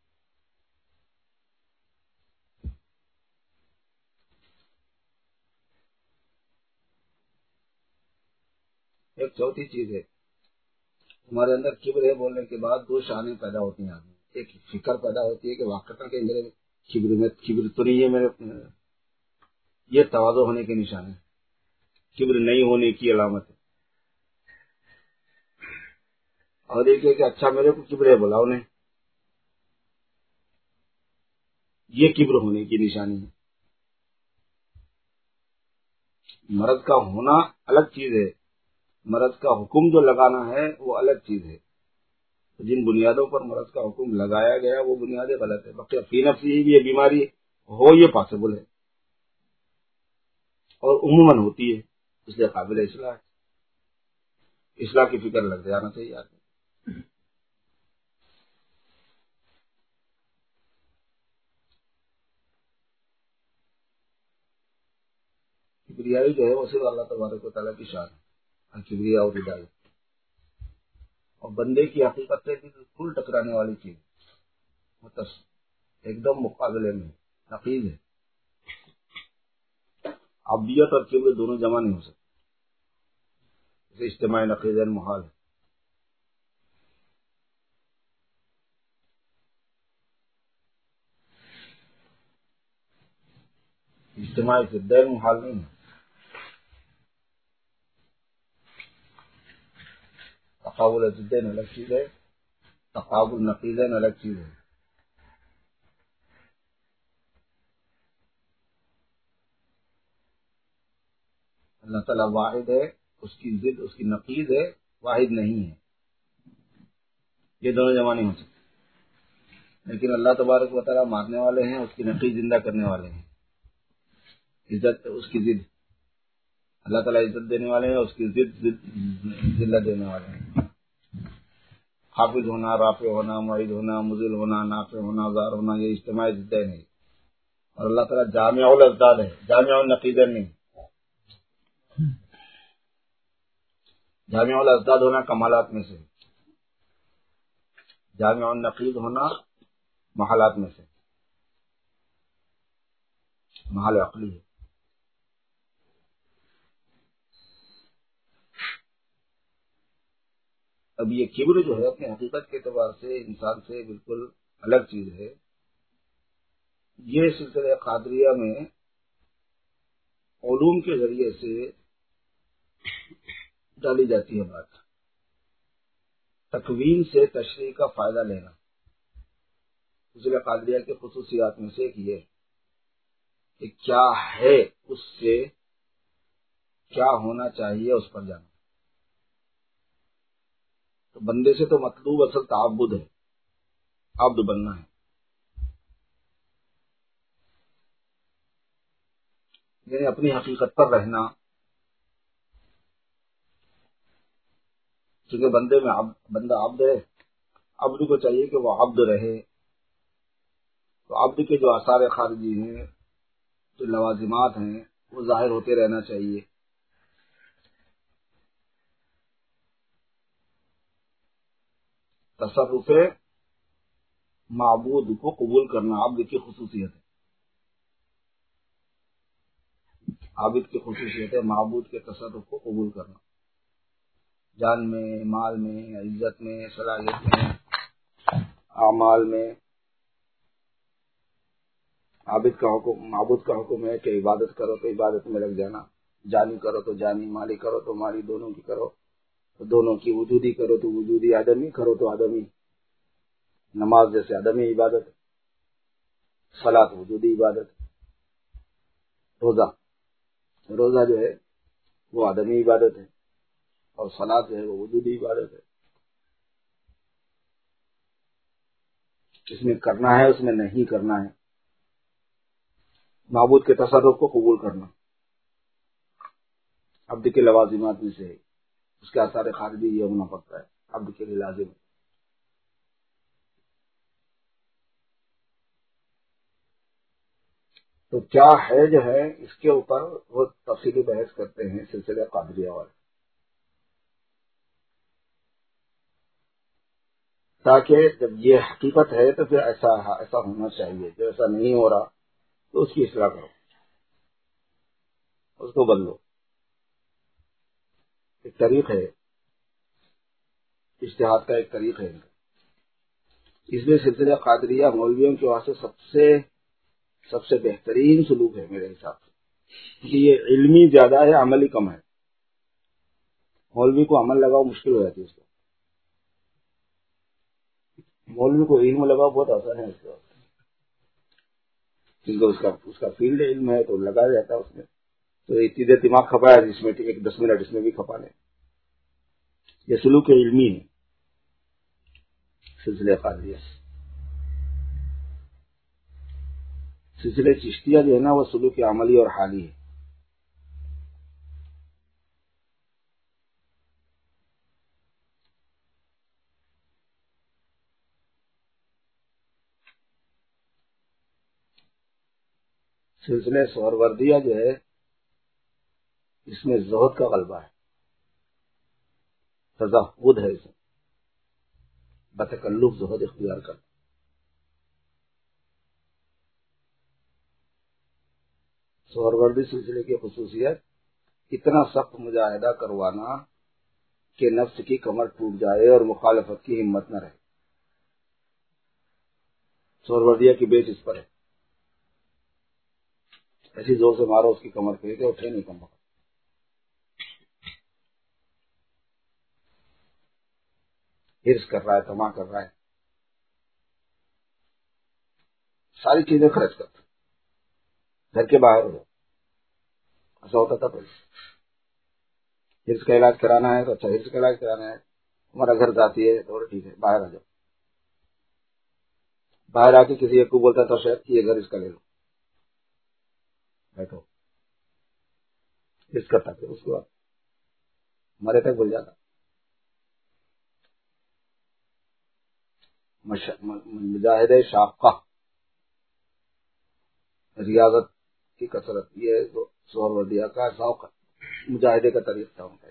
ایک چوتھی چیز ہے، ہمارے اندر کبر ہے بولنے کے بعد 2 شانیں پیدا ہوتی ہیں آدمی. ایک فکر پیدا ہوتی ہے کہ واقعہ کہ میرے کبر تو نہیں ہے، میرے یہ تواضع ہونے کے نشان ہے، کبر نہیں ہونے کی علامت ہے. اور ایک ہے کہ اچھا میرے کو کبر ہے بولا انہیں، یہ کبر ہونے کی نشانی ہے. مرض کا ہونا الگ چیز ہے، مرض کا حکم جو لگانا ہے وہ الگ چیز ہے. جن بنیادوں پر مرض کا حکم لگایا گیا وہ بنیادیں غلط ہے. باقی فی نفسی بھی یہ بیماری ہو یہ پاسبل ہے اور عموماً ہوتی ہے، اس لیے قابل اصلاح ہے. اصلاح کی فکر لگ جانا چاہیے آدمی. کبریائی جو ہے وہ صرف اللہ تبارک و تعالیٰ کی شان ہے، کبریا اور ہدایت، اور بندے کی حقیقت سے بالکل ٹکرانے والی چیز، ایک دم مقابلے میں نقیض ہے. عبدیت اور کبر دونوں جمع نہیں ہو سکتے، اسے اجتماع نقیض محال ہے. اجتماع ضدین محال نہیں ہے. تقابل ضدین الگ چیز ہے، تقابل نقیضین الگ چیز ہے. اللہ تعالیٰ واحد ہے، اس کی ضد اس کی نقیض ہے، واحد نہیں ہے. یہ دونوں جمع نہیں ہو سکتے. لیکن اللہ تبارک و تعالیٰ مارنے والے ہیں، اس کی نقیض زندہ کرنے والے ہیں. عزت اس کی ضد، اللہ تعالیٰ عزت دینے والے ہیں، اس کی ضد ذلت دینے والے ہیں. حافظ ہونا، رافع ہونا، معید ہونا، مذل ہونا، نافع ہونا، زار ہونا، یہ اجتماعی ضدیں نہیں. اور اللہ تعالیٰ جامع الازداد ہے، جامع النقیضین نہیں. جامع الازداد ہونا کمالات میں سے، جامع النقیض ہونا محالات میں سے، محال عقلی ہے. اب یہ کبر جو ہے اپنی حقیقت کے اعتبار سے انسان سے بالکل الگ چیز ہے. یہ سلسلہ قادریہ میں علوم کے ذریعے سے ڈالی جاتی ہے بات. تکوین سے تشریح کا فائدہ لینا سلسلہ قادریہ کے خصوصیات میں سے ایک یہ کہ کیا ہے اس سے کیا ہونا چاہیے اس پر جانا. تو بندے سے تو مطلوب اصل تعبد ہے، عبد بننا ہے، یعنی اپنی حقیقت پر رہنا. چونکہ بندے میں بندہ عبد ہے، عبد کو چاہیے کہ وہ عبد رہے. تو عبد کے جو آثار خارجی ہیں، جو لوازمات ہیں، وہ ظاہر ہوتے رہنا چاہیے. تصرف معبود کو قبول کرنا عبد کی خصوصیت ہے. عابد کی خصوصیت ہے معبود کے تصرف کو قبول کرنا، جان میں، مال میں، عزت میں، صلاحیت میں، اعمال میں. عابد کا حکم، معبود کا حکم ہے کہ عبادت کرو تو عبادت میں لگ جانا، جانی کرو تو جانی، مالی کرو تو مالی، دونوں کی کرو تو دونوں کی، وجودی کرو تو وجودی، آدمی کرو تو آدمی. نماز جیسے آدمی عبادت ہے، صلاۃ وجودی عبادت ہے. روزہ جو ہے وہ آدمی عبادت ہے، اور صلاۃ جو ہے وہ وجودی عبادت ہے. اس میں کرنا ہے، اس میں نہیں کرنا ہے. معبود کے تصرف کو قبول کرنا عبد کے لوازمات میں سے ہے، اس کے آثار خارجی یہ ہونا پڑتا ہے، عبد کے لیے لازم ہے. تو کیا ہے جو ہے اس کے اوپر وہ تفصیلی بحث کرتے ہیں سلسلہ قادریہ والے، تاکہ جب یہ حقیقت ہے تو پھر ایسا ہونا چاہیے. جو ایسا نہیں ہو رہا تو اس کی اصلاح کرو، اس کو بدلو. ایک طریق ہے، اجتہاد کا ایک طریق ہے. اس میں سلسلہ قادریہ مولویوں کے واسطے سب سے بہترین سلوک ہے میرے حساب سے، کیونکہ یہ علمی زیادہ ہے، عملی کم ہے. مولوی کو عمل لگاؤ مشکل ہو جاتی ہے، اس کو مولوی کو علم لگاؤ بہت آسان ہے. اس کے واسطے کیونکہ اس کا فیلڈ علم ہے تو لگا جاتا ہے اس میں. تو اتنی دیر دماغ کھپایا جس میں ایک 10 منٹ اس میں بھی کھپا لیں. یہ سلوک علمی ہے سلسلہ قادریہ. سلسلہ چشتیہ جو ہے نا وہ سلوک عملی اور حالی ہے. سلسلہ سہروردیہ جو ہے اس میں زہد کا غلبہ ہے، تزہد ہے، اس میں بتکلف زہد اختیار کرنا. سہروردی سلسلے کی خصوصیت اتنا سخت مجاہدہ کروانا کہ نفس کی کمر ٹوٹ جائے اور مخالفت کی ہمت نہ رہے. سہروردیہ کی بیس اس پر ہے، ایسی زور سے مارو اس کی کمر پہ کہ اٹھے نہیں کم وقت. حرص کر رہا ہے، طمع کر رہا ہے، ساری چیزیں خرچ کرتا گھر کے باہر ہو. ایسا ہوتا تھا پہلے. حرص کا علاج کرانا ہے تو اچھا حرص کا علاج کرانا ہے، ہمارا گھر جاتی ہے تو ٹھیک ہے باہر آ جاؤ. باہر آ کے کسی ایک کو بولتا تھا شاید کہ یہ گھر اس کا لے لو، بیٹھو. حرص کرتا پھر اس کے بعد مرے تک بھول جاتا. مجاہدہ شاقہ، ریاضت کی کثرت، یہ سہروردیہ کا ذوق مجاہدے کا طریقہ تھا ان کا.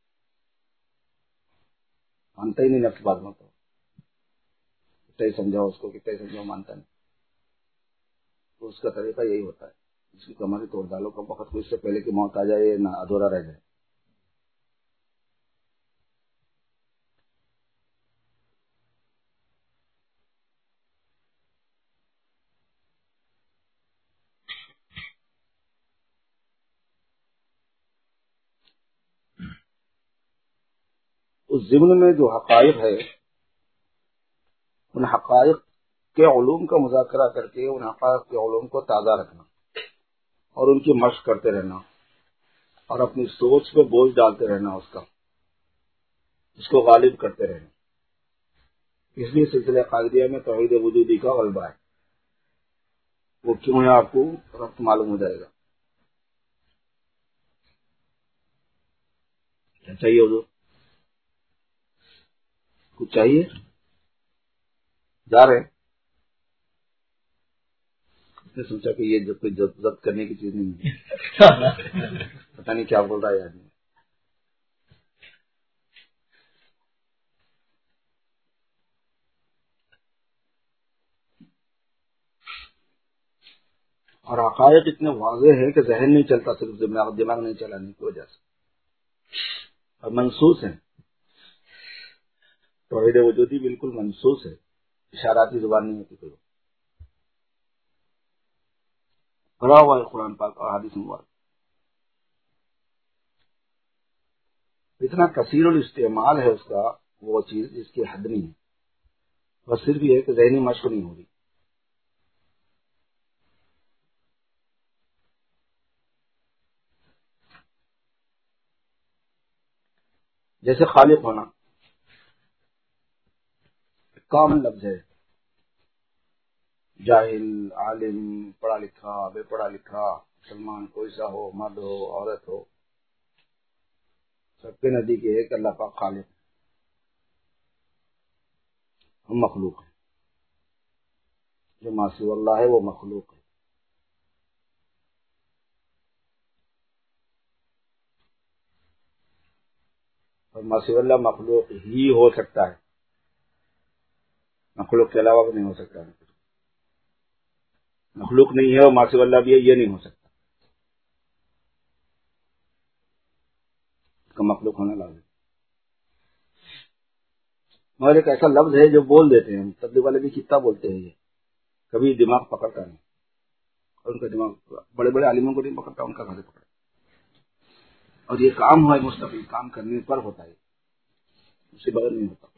مانتا ہی نہیں نفس بات میں، تو کتنا ہی سمجھاؤ اس کو، کتنا ہی سمجھاؤ مانتا نہیں. تو اس کا طریقہ یہی ہوتا ہے، اس کی کمر ہی توڑ ڈالو کم وقت کو، اس سے پہلے کہ موت آ جائے نہ ادھورا رہ جائے. اس ضمن میں جو حقائق ہے ان حقائق کے علوم کا مذاکرہ کر کے ان حقائق کے علوم کو تازہ رکھنا اور ان کی مشق کرتے رہنا اور اپنی سوچ پہ بوجھ ڈالتے رہنا، اس کو غالب کرتے رہنا. اس لیے سلسلہ قادریہ میں توحید وجودی کا غلبہ ہے. وہ کیوں ہے آپ کو وقت معلوم ہو جائے گا. کیا چاہیے حضور؟ کچھ چاہیے؟ جا رہے ہیں؟ نے سوچا کہ یہ کوئی ضبط کرنے کی چیز نہیں ہے. پتہ نہیں کیا بول رہا ہے آدمی. اور حقائق اتنے واضح ہے کہ ذہن نہیں چلتا صرف دماغ نہیں چلانے کی وجہ سے، اور منسوس ہیں. توحید وجودی بالکل منسوس ہے، اشاراتی زبان نہیں ہوتی. کوئی بھرا ہوا ہے قرآن پاک اور حدیث مبارک. اتنا کثیر الاستعمال ہے اس کا، وہ چیز جس کی حد نہیں ہے. بس صرف یہ ہے کہ ذہنی مشق نہیں ہو رہی. جیسے خالق ہونا کامن لفظ ہے. جاہل، عالم، پڑھا لکھا، بے پڑھا لکھا، مسلمان کوئی سا ہو، مرد ہو، عورت ہو، سب کے نزدیک یہ ہے کہ اللہ پاک خالق ہے. ہم مخلوق ہیں. جو ما سوی اللہ ہے وہ مخلوق ہے. اور ما سوی اللہ مخلوق ہی ہو سکتا ہے، مخلوق کے علاوہ بھی نہیں ہو سکتا. مخلوق نہیں ہے اور ما سوی اللہ بھی ہے، یہ نہیں ہو سکتا. اس کا مخلوق ہونا لازم. مگر ایک ایسا لفظ ہے جو بول دیتے ہیں، تبلیغ والے بھی کتنا بولتے ہیں. یہ کبھی دماغ پکڑتا نہیں، اور ان کا دماغ بڑے بڑے عالموں کو نہیں پکڑتا، ان کا گھر پکڑتا. اور یہ کام ہے مستقل، کام کرنے پر ہوتا ہے، اس سے بغیر نہیں ہوتا.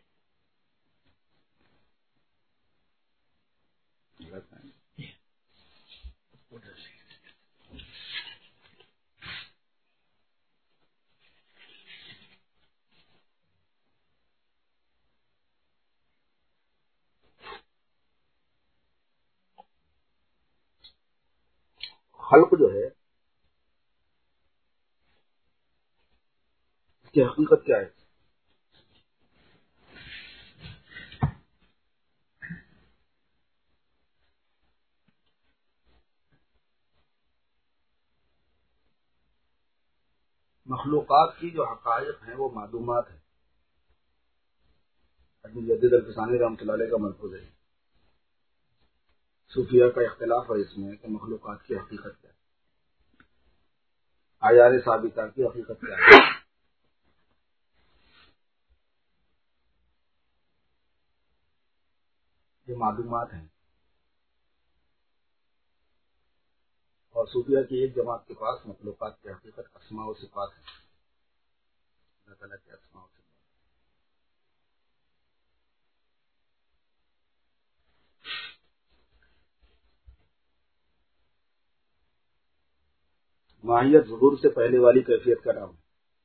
خلق جو ہے اس کی حقیقت کیا ہے؟ مخلوقات کی جو حقائق ہیں وہ معلومات ہیں. مجدد الفسانی رحمۃ اللہ علیہ کا ملفوظ ہے. صوفیہ کا اختلاف ہے اس میں کہ مخلوقات کی حقیقت کیا ہے، اعیان ثابتہ کی حقیقت کیا ہے. یہ معلومات ہیں. اور صوفیہ کی ایک جماعت کے پاس مخلوقات کی حقیقت اسماء و صفات ہے، اللہ تعالیٰ کے اسماء و صفات. ماہیت ظہور سے پہلے والی کیفیت کا نام ہے.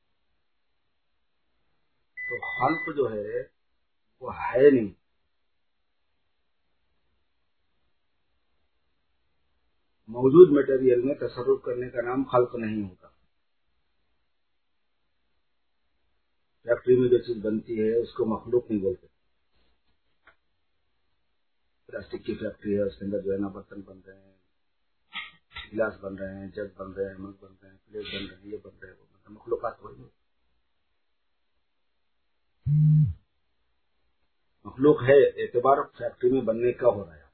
تو خلق جو ہے وہ ہے نہیں. موجود میٹیریل میں تصرف کرنے کا نام خلق نہیں ہوتا. فیکٹری میں جو چیز بنتی ہے اس کو مخلوق نہیں بولتے. پلاسٹک کی فیکٹری ہے، اس کے اندر جو ہے نا برتن بن رہے ہیں، گلاس بن رہے ہیں، جگ بن رہے ہیں، مگ بن رہے ہیں، پلیٹ بن رہے ہیں، یہ بن رہے ہیں، وہ بن رہے ہیں. مخلوقات تھوڑی نہیں. مخلوق ہے اعتبار فیکٹری میں بننے کا ہو رہا ہے.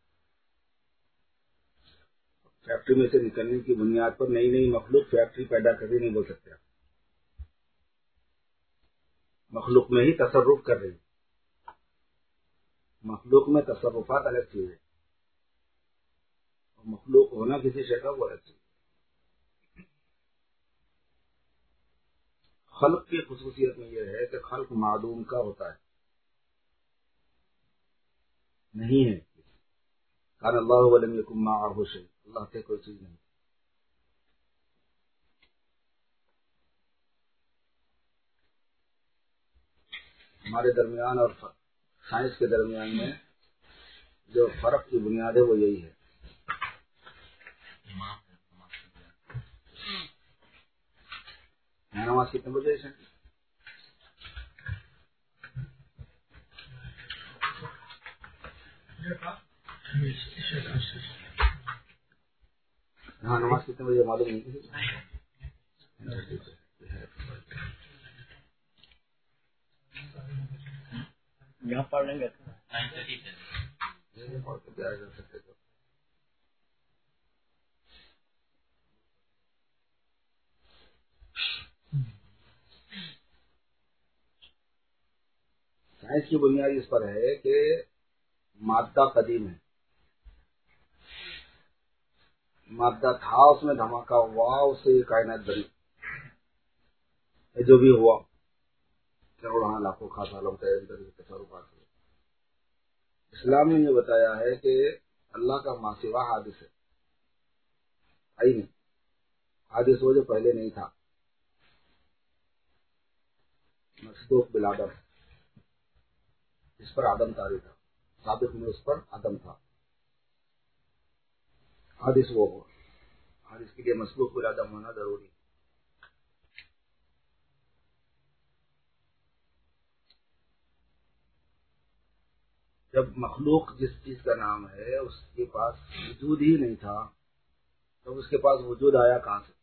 فیکٹری میں سے نکلنے کی بنیاد پر نئی نئی مخلوق فیکٹری پیدا کر نہیں بول سکتے. مخلوق میں ہی تصرف کر رہی. مخلوق میں تصرفات الگ چیز ہے، اور مخلوق ہونا کسی شے کا وہ الگ چیز. خلق کی خصوصیت میں یہ ہے کہ خلق معدوم کا ہوتا ہے، نہیں ہے. کان اللہ ولم یکن معہ شیء، اللہ سے کوئی چیز نہیں. ہمارے درمیان اور سائنس کے درمیان میں جو فرق کی بنیاد ہے وہ یہی ہے. نماز کتنے بجے سے؟ ہاں نماز کتنے بجے معلوم نہیں کسی یہاں پڑھ لیں گے. سائنس کی بنیاد اس پر ہے کہ مادہ قدیم ہے، مادہ تھا، اس میں دھماکہ ہوا، اس سے یہ کائنات بنی. جو بھی ہوا کروڑوں لاکھوں سالوں کے تصورات ہوئے. اسلام نے یہ بتایا ہے کہ اللہ کا ماسوا حادث ہے، آئی نہیں حادث وہ جو پہلے نہیں تھا، مصدوق بالآدم، اس پر آدم طاری تھا، سابق میں اس پر آدم تھا. حادث وہ ہوا، حادث کے لیے مصدوق بالآدم ہونا ضروری ہے. جب مخلوق جس چیز کا نام ہے اس کے پاس وجود ہی نہیں تھا تو اس کے پاس وجود آیا کہاں سے؟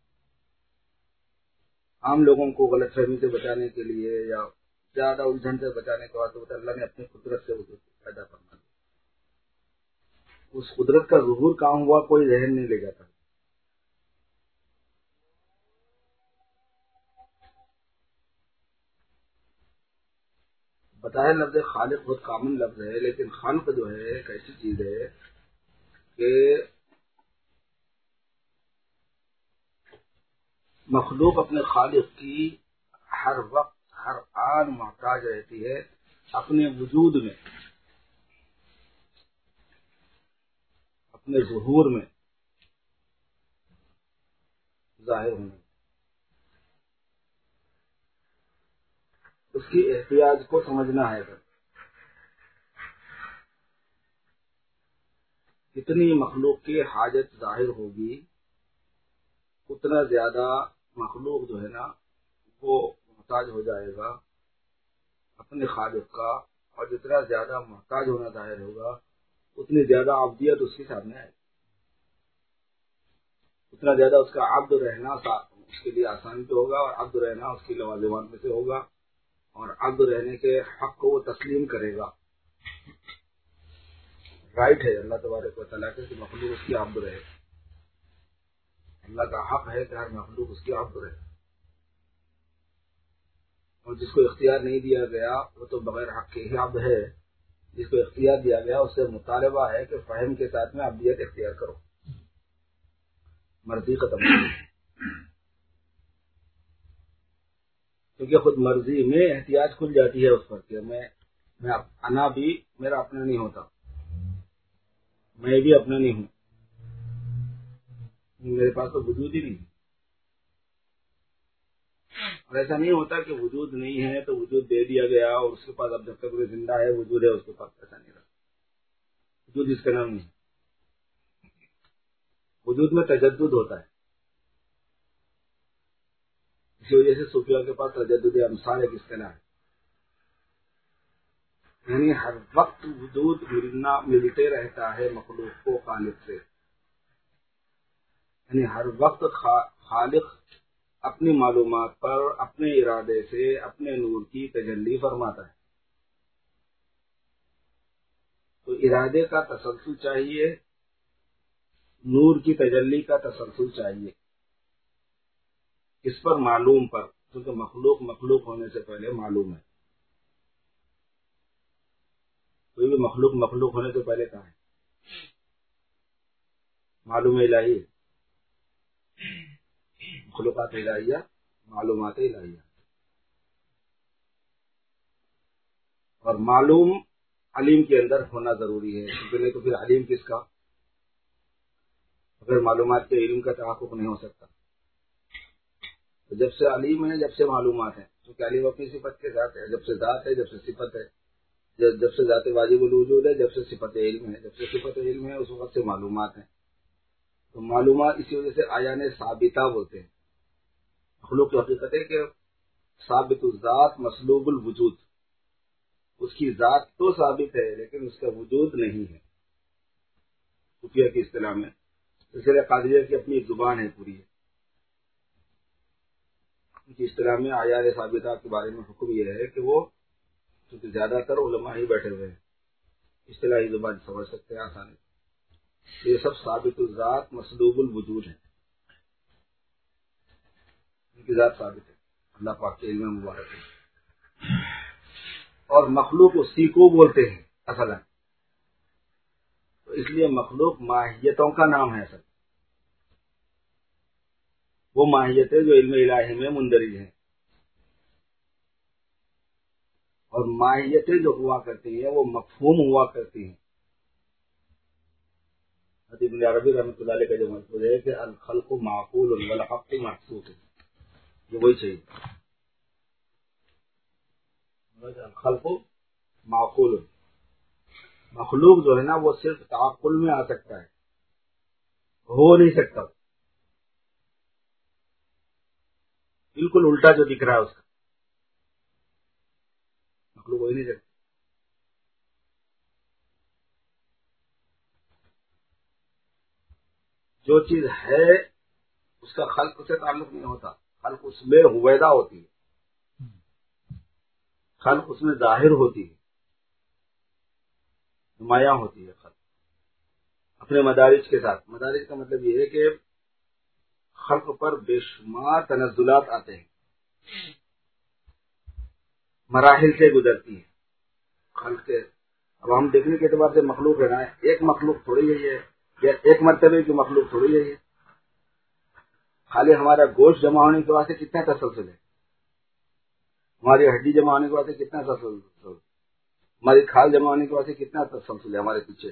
عام لوگوں کو غلط فہمی سے بچانے کے لیے یا زیادہ الجھن سے بچانے کے واسطے اللہ نے اپنی قدرت سے وجود پیدا کرنا دیا. اس قدرت کا ظہور کہاں ہوا کوئی ذہن نہیں لے جاتا. بتایا لفظ خالق بہت کامن لفظ ہے، لیکن خلق جو ہے ایک ایسی چیز ہے کہ مخلوق اپنے خالق کی ہر وقت ہر آن محتاج رہتی ہے اپنے وجود میں، اپنے ظہور میں ظاہر ہونے. اس کی احتیاج کو سمجھنا ہے. جتنی مخلوق کی حاجت ظاہر ہوگی اتنا زیادہ مخلوق جو ہے نا وہ محتاج ہو جائے گا اپنے خالق کا، اور جتنا زیادہ محتاج ہونا ظاہر ہوگا اتنی زیادہ عبدیت اس کے سامنے آئے گی، اتنا زیادہ اس کا عبد رہنا اس کے لیے آسان پہ ہوگا، اور عبد رہنا اس کی لوازمات میں سے ہوگا، اور عبد رہنے کے حق کو وہ تسلیم کرے گا. رائٹ ہے اللہ تبارک و تعالیٰ کہ مخلوق اس کی عبد رہے. اللہ کا حق ہے کہ ہر مخلوق اس کی عبد رہے، اور جس کو اختیار نہیں دیا گیا وہ تو بغیر حق کے ہی عبد ہے. جس کو اختیار دیا گیا اس سے مطالبہ ہے کہ فہم کے ساتھ میں عبدیت اختیار کرو، مرضی ختم کرو. کیونکہ خود مرضی میں احتیاج کھل جاتی ہے اس پر کہ میں انا بھی میرا اپنا نہیں ہوتا، میں بھی اپنا نہیں ہوں، میرے پاس تو وجود ہی نہیں. اور ایسا نہیں ہوتا کہ وجود نہیں ہے تو وجود دے دیا گیا اور اس کے پاس اب جب تک وہ زندہ ہے وجود ہے، اس کے پاس ایسا نہیں رہا. وجود اس کا نام نہیں. وجود میں تجدد ہوتا ہے، اسی وجہ سے صوفیہ کے پاس تجدد امثال ایک اصطلاح ہے، یعنی ہر وقت وجود ملتے رہتا ہے مخلوق کو خالق سے. یعنی ہر وقت خالق اپنی معلومات پر اپنے ارادے سے اپنے نور کی تجلی فرماتا ہے. تو ارادے کا تسلسل چاہیے، نور کی تجلی کا تسلسل چاہیے. اس پر معلوم پر، کیونکہ مخلوق ہونے سے پہلے معلوم ہے. کوئی بھی مخلوق ہونے سے پہلے کہاں ہے؟ معلوم الہی، مخلوقات الہیہ، معلومات الہیہ. اور معلوم علیم کے اندر ہونا ضروری ہے، کیونکہ نہیں تو پھر علیم کس کا؟ اگر معلومات کے علم کا تحقق نہیں ہو سکتا. تو جب سے علیم ہے جب سے معلومات ہیں، کیونکہ علیم اپنی صفت کے ساتھ ہے، جب سے ذات ہے جب سے صفت ہے. جب سے ذات واجب الوجود ہے، جب سے صفت علم ہے، جب سے صفت علم ہے اس وقت سے معلومات ہیں. تو معلومات اسی وجہ سے آیان ثابتہ بولتے ہیں. مخلوق کی حقیقت ہے کہ ثابت الذات مسلوب الوجود، اس کی ذات تو ثابت ہے لیکن اس کا وجود نہیں ہے صوفیہ کی اصطلاح میں. اس لیے قادریہ کی اپنی زبان ہے پوری ہے. ان کی اصطلاح میں اعیان ثابتہ کے بارے میں حکم یہ ہے کہ وہ چونکہ زیادہ تر علماء ہی بیٹھے ہوئے ہیں، اصطلاحی زبان سمجھ سکتے ہیں آسانی سے. یہ سب ثابت الذات مسلوب الوجود ہیں، ان کی ذات ثابت ہے، اللہ پاک کے علم مبارک ہے. اور مخلوق اسی کو بولتے ہیں اصلا، تو اس لیے مخلوق ماہیتوں کا نام ہے. اصل وہ ماہیتیں جو علم الہی میں مندرج ہیں، اور ماہیتیں جو ہوا کرتی ہیں وہ مفہوم ہوا کرتی ہیں. ابن عربی رحمۃ اللہ علیہ کا جو مفہوم ہے کہ الخلق معقول والحق محسوس، یہ وہی چاہیے. الخلق معقول، مخلوق جو ہے نا وہ صرف تعقل میں آ سکتا ہے، ہو نہیں سکتا. بالکل الٹا جو دکھ رہا ہے اس کا مخلوق ہو ہی نہیں سکتا. جو چیز ہے اس کا خلق سے تعلق نہیں ہوتا، خلق اس میں ہویدا ہوتی ہے، خلق اس میں ظاہر ہوتی ہے، نمایاں ہوتی ہے. خلق اپنے مدارج کے ساتھ، مدارج کا مطلب یہ ہے کہ خلق پر بے شمار تنزلات آتے ہیں، مراحل سے گزرتی ہیں خلق کے. اب ہم دیکھنے کے اعتبار سے مخلوق ہے نا، ایک مخلوق تھوڑی ہے یا ایک مرتبے کی مخلوق تھوڑی ہے. خالی ہمارا گوشت جمع ہونے کے واسطے کتنا تسلسل ہے، ہماری ہڈی جمع ہونے کے واسطے کتنا تسلسل، ہماری کھال جمع ہونے کے واسطے کتنا تسلسل ہے ہمارے پیچھے.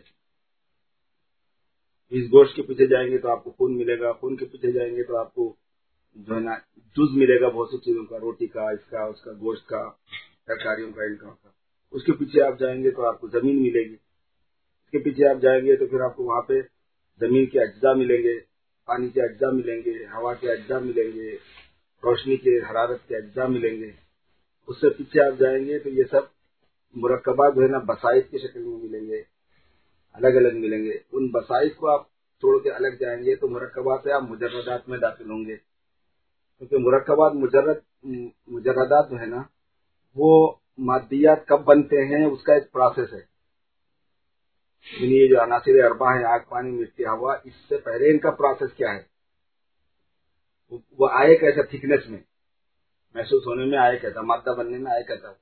اس گوشت کے پیچھے جائیں گے تو آپ کو خون ملے گا، خون کے پیچھے جائیں گے تو آپ کو جو ہے نا جز ملے گا بہت سی چیزوں کا، روٹی کا، اس کا، اس کا گوشت کا، ترکاریوں کا، ان کا. اس کے پیچھے آپ جائیں گے تو آپ کو زمین ملے گی، اس کے پیچھے آپ جائیں گے تو پھر آپ کو وہاں پہ زمین کے اجزاء ملیں گے، پانی کے اجزاء ملیں گے، ہوا کے اجزاء ملیں گے، روشنی کے حرارت کے اجزاء ملیں گے. اس سے پیچھے آپ جائیں گے تو یہ سب مرکبات جو ہے نا بسائط کی شکل میں ملیں گے، الگ الگ ملیں گے. ان بسائط کو آپ چھوڑ کے الگ جائیں گے تو مرکبات سے آپ مجردات میں داخل ہوں گے، کیونکہ مرکبات مجردات جو ہے نا وہ مادیات کب بنتے ہیں اس کا ایک پروسیس ہے. یہ جو عناصر اربعہ ہیں، آگ، پانی، مٹی، ہوا، اس سے پہلے ان کا پروسیس کیا ہے، وہ آئے کیسا تھکنس میں، محسوس ہونے میں آئے کیسا، مادہ بننے میں آئے کیسا.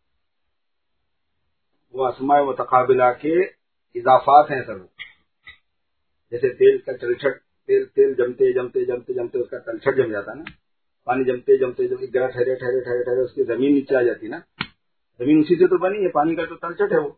وہ اسماء متقابلہ کے اضافات ہیں سر. جیسے تیل کا تلچھٹ، تیل جمتے جمتے جمتے جمتے اس کا تلچھٹ جم جاتا ہے نا، پانی جمتے جمتے جو ایک جگہ ٹھہرے ٹھہرے ٹھہرے ٹھہرے اس کی زمین نیچے آ جاتی ہے نا. زمین اسی سے تو بنی ہے، پانی کا تو تلچھٹ ہے. وہ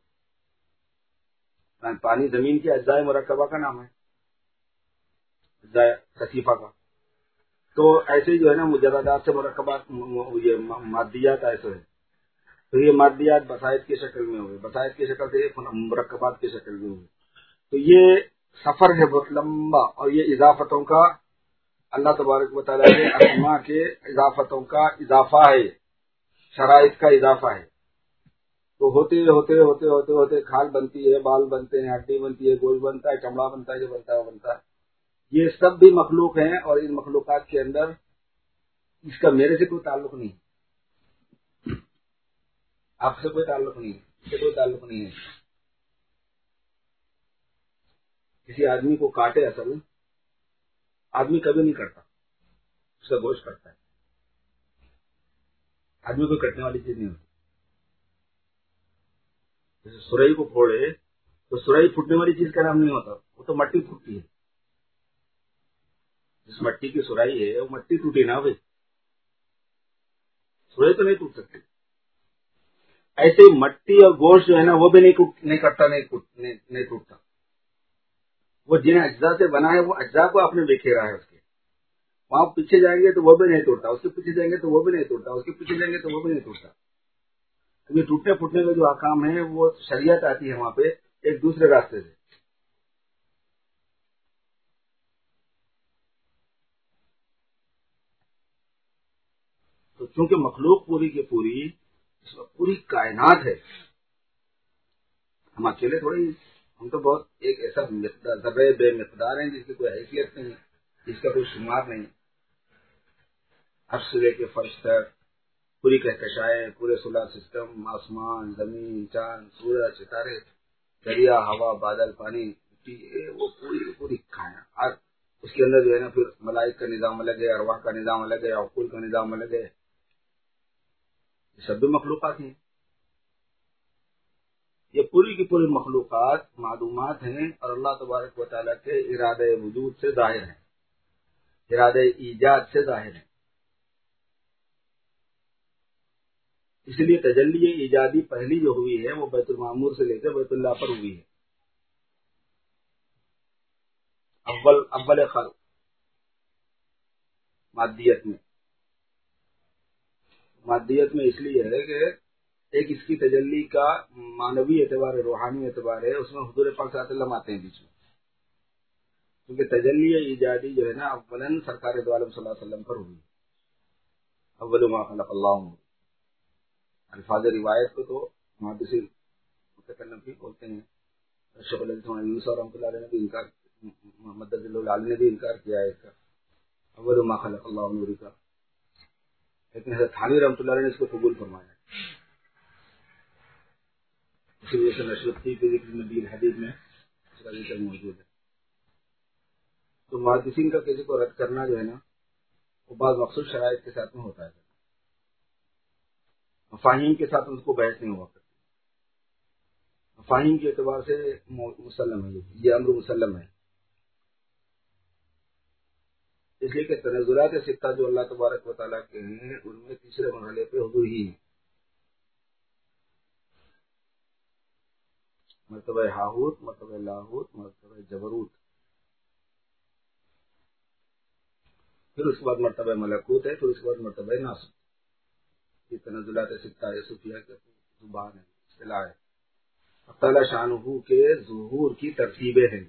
پانی زمین کے اجزاء مرکبہ کا نام ہے، اجزاء کثیفہ کا. تو ایسے جو ہے نا مجردات سے مرکبات، یہ مادیات ایسے ہے. تو یہ مادیات بسائط کی شکل میں ہوئے، بسائط کی شکل سے مرکبات کی شکل میں ہوئے. تو یہ سفر ہے بہت لمبا، اور یہ اضافتوں کا اللہ تبارک و تعالیٰ کے اسماء کے اضافتوں کا اضافہ ہے، شرائط کا اضافہ ہے. تو ہوتے ہوتے ہوتے ہوتے ہوتے کھال بنتی ہے، بال بنتے ہیں، ہڈی بنتی ہے، گوشت بنتا ہے، چمڑا بنتا ہے، جو بنتا ہے وہ بنتا ہے. یہ سب بھی مخلوق ہیں، اور ان مخلوقات کے اندر اس کا میرے سے کوئی تعلق نہیں، آپ سے کوئی تعلق نہیں، اس سے کوئی تعلق نہیں ہے. کسی آدمی کو کاٹے، اصل آدمی کبھی نہیں کرتا، اس کا گوشت کرتا ہے. آدمی کو کٹنے والی چیز نہیں ہوتی. جیسے سرئی کو پھوڑے تو سرئی پھوٹنے والی چیز کا نام نہیں ہوتا، وہ تو مٹی پھوٹتی ہے. جس مٹی کی سرائی ہے وہ مٹی ٹوٹی نا بھائی، سرائی تو نہیں ٹوٹ سکتی. ایسے مٹی اور گوشت جو ہے نا وہ بھی نہیں کٹتا، نہیں ٹوٹتا. وہ جن اجزاء سے بنا ہے وہ اجزاء کو آپ نے بکھیرا ہے. اس کے وہاں پیچھے جائیں گے تو وہ بھی نہیں ٹوٹتا، اس کے پیچھے جائیں گے تو وہ بھی نہیں ٹوٹتا، اس کے پیچھے جائیں گے تو وہ بھی نہیں ٹوٹتا. کیونکہ ٹوٹنے پھوٹنے کے جو احکام ہیں وہ شریعت آتی ہے وہاں پہ ایک دوسرے راستے سے. تو چونکہ مخلوق پوری کی پوری اس میں پوری کائنات ہے، ہم اکیلے تھوڑی، ہم تو بہت ایک ایسا ذرے بے مقدار ہیں جس کی کوئی حیثیت نہیں، جس کا کوئی شمار نہیں. عرش سے لے کے فرش تک پوری کہکشائیں، پورے سولار سسٹم، آسمان، زمین، چاند، سورج، ستارے، دریا، ہوا، بادل، پانی، مٹی، وہ پوری کائنات. اور اس کے اندر جو ہے نا پھر ملائک کا نظام الگ ہے، ارواح کا نظام الگ ہے، عقول کا نظام الگ ہے. یہ سب بھی مخلوقات ہیں. یہ پوری کی پوری مخلوقات معلومات ہیں اور اللہ تبارک و تعالیٰ کے ارادہ وجود سے ظاہر ہیں، ارادہ ایجاد سے ظاہر ہیں. اس لیے تجلی ایجادی پہلی جو ہوئی ہے وہ بیت المعمور سے لے کر بیت اللہ پر ہوئی ہے. اول خلق مادیت میں اس لیے ہے کہ ایک اس کی تجلی کا معنوی اعتبار ہے، روحانی اعتبار ہے، اس میں حضور پاک صلی اللہ علیہ وسلم آتے ہیں بیچ میں. کیونکہ تجلی ایجادی جو ہے نا اولاً سرکار دو عالم صلی اللہ علیہ وسلم پر ہوئی. اول ما خلق اللہ، الفاظ روایت کو تو محدثین متکلم بھی بولتے ہیں. شیخ الاسلام یونس رحمۃ اللہ علیہ نے بھی انکار، محمد رضی اللہ علیہ نے بھی انکار کیا ہے اس کا، اول ما خلق اللہ نور کا. لیکن حضرت تھانوی رحمۃ اللہ علیہ نے اس کو قبول فرمایا. اسی وجہ سے نشرتی کے ذکر نبی الحدیث میں اس کا ذکر موجود ہے. تو محدثین کا کسی کو رد کرنا جو ہے نا وہ بعض مخصوص شرائط کے ساتھ میں ہوتا ہے، مفاہیم کے ساتھ ان کو بحث نہیں ہوا کرتی. مفاہیم کے اعتبار سے مسلم ہے، یہ امر مسلم ہے. اس لیے کہ تنزلات ستہ جو اللہ تبارک و تعالیٰ کے ہیں ان میں تیسرے مرحلے پہ حضور ہی ہے. مرتبہ ہاہوت، مرتبہ لاہوت، مرتبہ جبروت، پھر اس کے بعد مرتبہ ملکوت ہے، پھر اس کے بعد مرتبہ ناسوت. یہ تنزلات ستہ صوفیہ کے زبان ہے، اصطلاح ہے. تعالیٰ شانہ کے ظہور کی ترتیبیں ہیں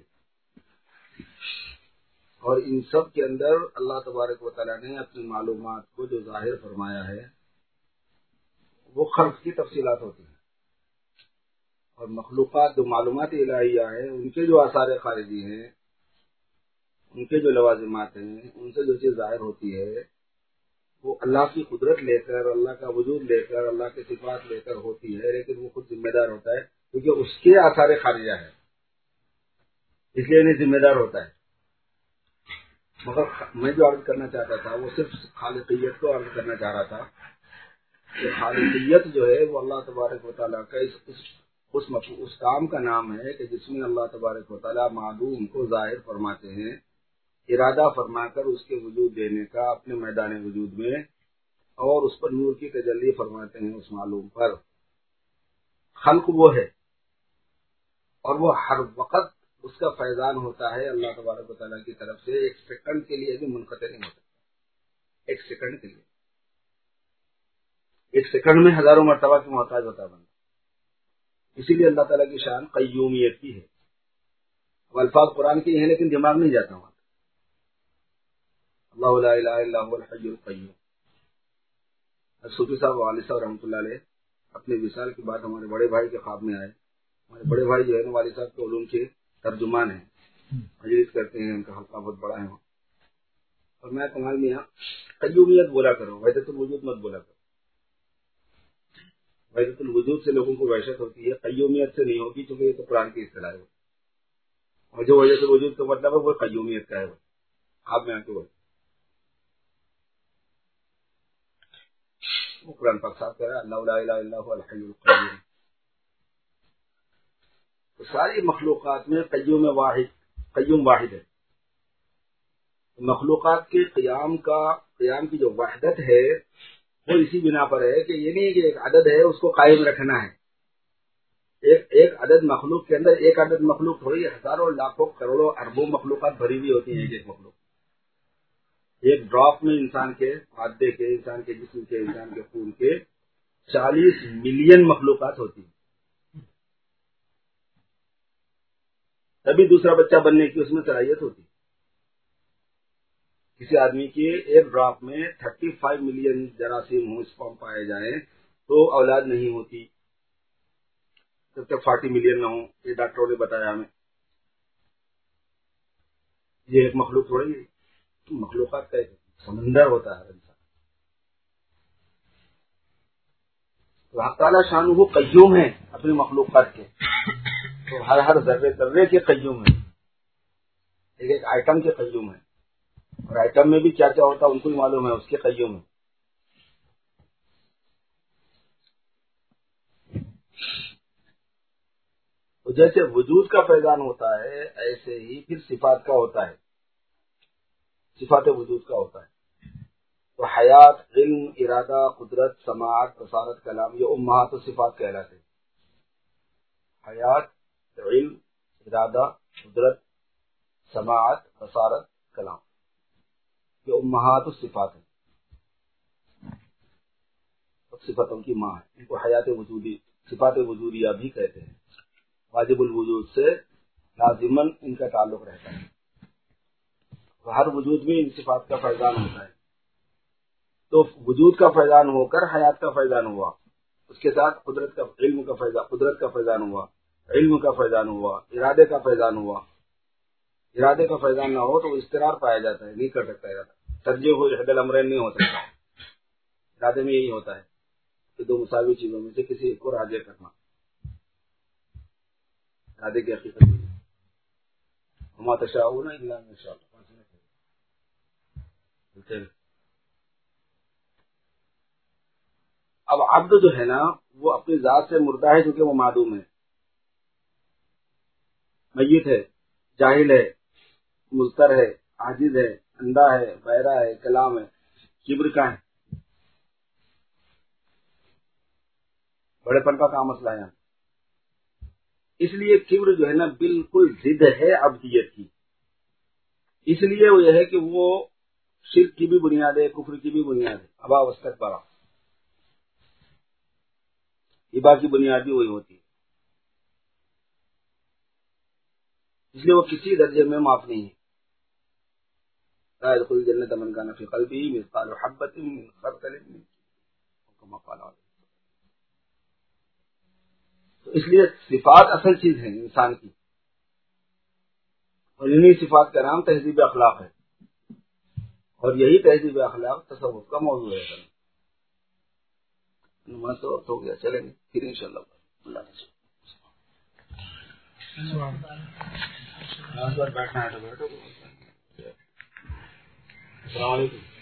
اور ان سب کے اندر اللہ تبارک و تعالیٰ نے اپنی معلومات کو جو ظاہر فرمایا ہے وہ خلق کی تفصیلات ہوتی ہیں. اور مخلوقات جو معلومات الہیہ ہیں ان کے جو آثار خارجی ہیں، ان کے جو لوازمات ہیں، ان سے جو چیز ظاہر ہوتی ہے وہ اللہ کی قدرت لے کر، اللہ کا وجود لے کر، اللہ کے صفات لے کر ہوتی ہے. لیکن وہ خود ذمہ دار ہوتا ہے کیونکہ اس کے آثار خارجہ ہے، اس لیے انہیں ذمہ دار ہوتا ہے. مگر میں جو عرض کرنا چاہتا تھا وہ صرف خالقیت کو عرض کرنا چاہ رہا تھا کہ خالقیت جو ہے وہ اللہ تبارک و تعالیٰ کا اس کام کا نام ہے کہ جس میں اللہ تبارک و تعالیٰ معلوم کو ظاہر فرماتے ہیں، ارادہ فرما کر اس کے وجود دینے کا اپنے میدان وجود میں، اور اس پر نور کی تجلی فرماتے ہیں اس معلوم پر. خلق وہ ہے اور وہ ہر وقت اس کا فیضان ہوتا ہے اللہ تبارک و تعالیٰ کی طرف سے. ایک سیکنڈ کے لیے بھی منقطع نہیں ہو سکتا. ایک سیکنڈ کے لیے، ایک سیکنڈ میں ہزاروں مرتبہ کی محتاج ہوتا ہے بندہ. اسی لیے اللہ تعالیٰ کی شان قیومیت کی ہے. اب الفاظ قرآن کی ہیں لیکن دماغ نہیں جاتا وہاں. اللہ لا الہ الا هو الحی القیوم. صوفی صاحب والد صاحب رحمۃ اللہ علیہ اپنے وصال کی بات ہمارے بڑے بھائی کے خواب میں آئے. ہمارے بڑے بھائی جو ہے نا والد صاحب کے علوم کے ترجمان ہیں، مجلس کرتے ہیں، ان کا حلقہ بہت بڑا ہے. اور میں کمال میاں قیومیت بولا کرو، وحدت الوجود مت بولا کرو. وحدت الوجود سے لوگوں کو وحشت ہوتی ہے، قیومیت سے نہیں ہوگی کیونکہ یہ تو قرآن کی اصطلاح ہے. اور جو وحدت الوجود کا مطلب ہے وہ قیومیت کا ہے. وہ خواب میں آ کے وہ قرآن پاک صاحب کہہ رہا ہے اللہ لا الہ الا هو الحی القیوم. تو ساری مخلوقات میں قیوم واحد ہے. مخلوقات کے قیام کی جو وحدت ہے وہ اسی بنا پر ہے کہ یہ نہیں کہ ایک عدد ہے اس کو قائم رکھنا ہے. ایک عدد مخلوق کے اندر ایک عدد مخلوق تھوڑی، ہزاروں لاکھوں کروڑوں اربوں مخلوقات بھری ہوئی ہوتی ہیں. ایک مخلوق ایک ڈراپ میں انسان کے مادے کے، انسان کے جسم کے، انسان کے خون کے 40 ملین مخلوقات ہوتی ہیں، تبھی دوسرا بچہ بننے کی اس میں صلاحیت ہوتی ہے۔ کسی آدمی کی ایک ڈراپ میں 35 ملین جراثیم ہوں، اسپرم پائے جائیں تو اولاد نہیں ہوتی جب تک 40 ملین نہ ہوں، یہ ڈاکٹروں نے بتایا ہمیں۔ یہ ایک مخلوق تھوڑی ہے، مخلوقات کا ایک سمندر ہوتا ہے انسان۔ اللہ تعالیٰ شانہ قیوم ہے اپنی مخلوقات کے، تو ہر ذرے ذرے کے قیوم ہے، ایک ایک آئٹم کے قیوم ہے، اور آئٹم میں بھی کیا کیا ہوتا ہے ان کو بھی معلوم ہے، اس کے قیوم ہے۔ تو جیسے وجود کا فیضان ہوتا ہے ایسے ہی پھر صفات کا ہوتا ہے، صفات وجود کا ہوتا ہے۔ تو حیات، علم، ارادہ، قدرت، سماعت، بصارت، کلام، یہ امہات و صفات کہلاتے ہیں۔ حیات، علم، ارادہ، قدرت، سماعت، بصارت، کلام، یہ امہات و صفات ہیں، صفتوں کی ماں ہے۔ ان کو حیات وجودی، صفات وجودیہ بھی کہتے ہیں۔ واجب الوجود سے لازماً ان کا تعلق رہتا ہے، ہر وجود میں ان صفات کا فیضان ہوتا ہے۔ تو وجود کا فیضان ہو کر حیات کا فیضان ہوا، اس کے ساتھ قدرت کا، علم کا فیضان، قدرت کا فیضان ہوا، علم کا فیضان ہوا، ارادے کا فیضان ہوا۔ ارادے کا فیضان نہ ہو تو اضطرار پایا جاتا ہے، نہیں کر سکتا ارادہ، ترجیح ہو احد الامرین نہیں ہو سکتا۔ ارادے میں یہی ہوتا ہے کہ دو مساوی چیزوں میں سے کسی ایک کو راجع کرنا، ارادے کی حقیقت نہیں۔ وما تشاءون الا ان شاء اللہ۔ اب عبد جو ہے نا وہ اپنی ذات سے مردہ ہے کیونکہ وہ معدوم ہے، میت ہے، جاہل ہے، مضطر ہے، عاجز ہے، اندھا ہے، بہرا ہے، کلام ہے، کبر کا ہے، بڑے پن کا کام مسئلہ ہے۔ اس لیے کبر جو ہے نا بالکل ضد ہے عبدیت کی، اس لیے وہ یہ ہے کہ وہ شرک کی بھی بنیاد ہے، کفر کی بھی بنیاد ہے، ابا واستکبر، ابا کی بنیاد بھی وہی ہوتی ہے، اس لیے وہ کسی درجے میں معاف نہیں ہے۔ لا يدخل الجنة من كان في قلبه مثقال حبة من خردل كما قال علیہ۔ تو اس لیے صفات اصل چیز ہے انسان کی، اور انہی صفات کا نام تہذیب اخلاق ہے، اور یہی تہذیب اخلاق تصوف کا موضوع ہے۔ نماز تو وقت ہو گیا، چلیں گے پھر انشاءاللہ اللہ بیٹھنا ہے تو بیٹھو۔ السلام علیکم۔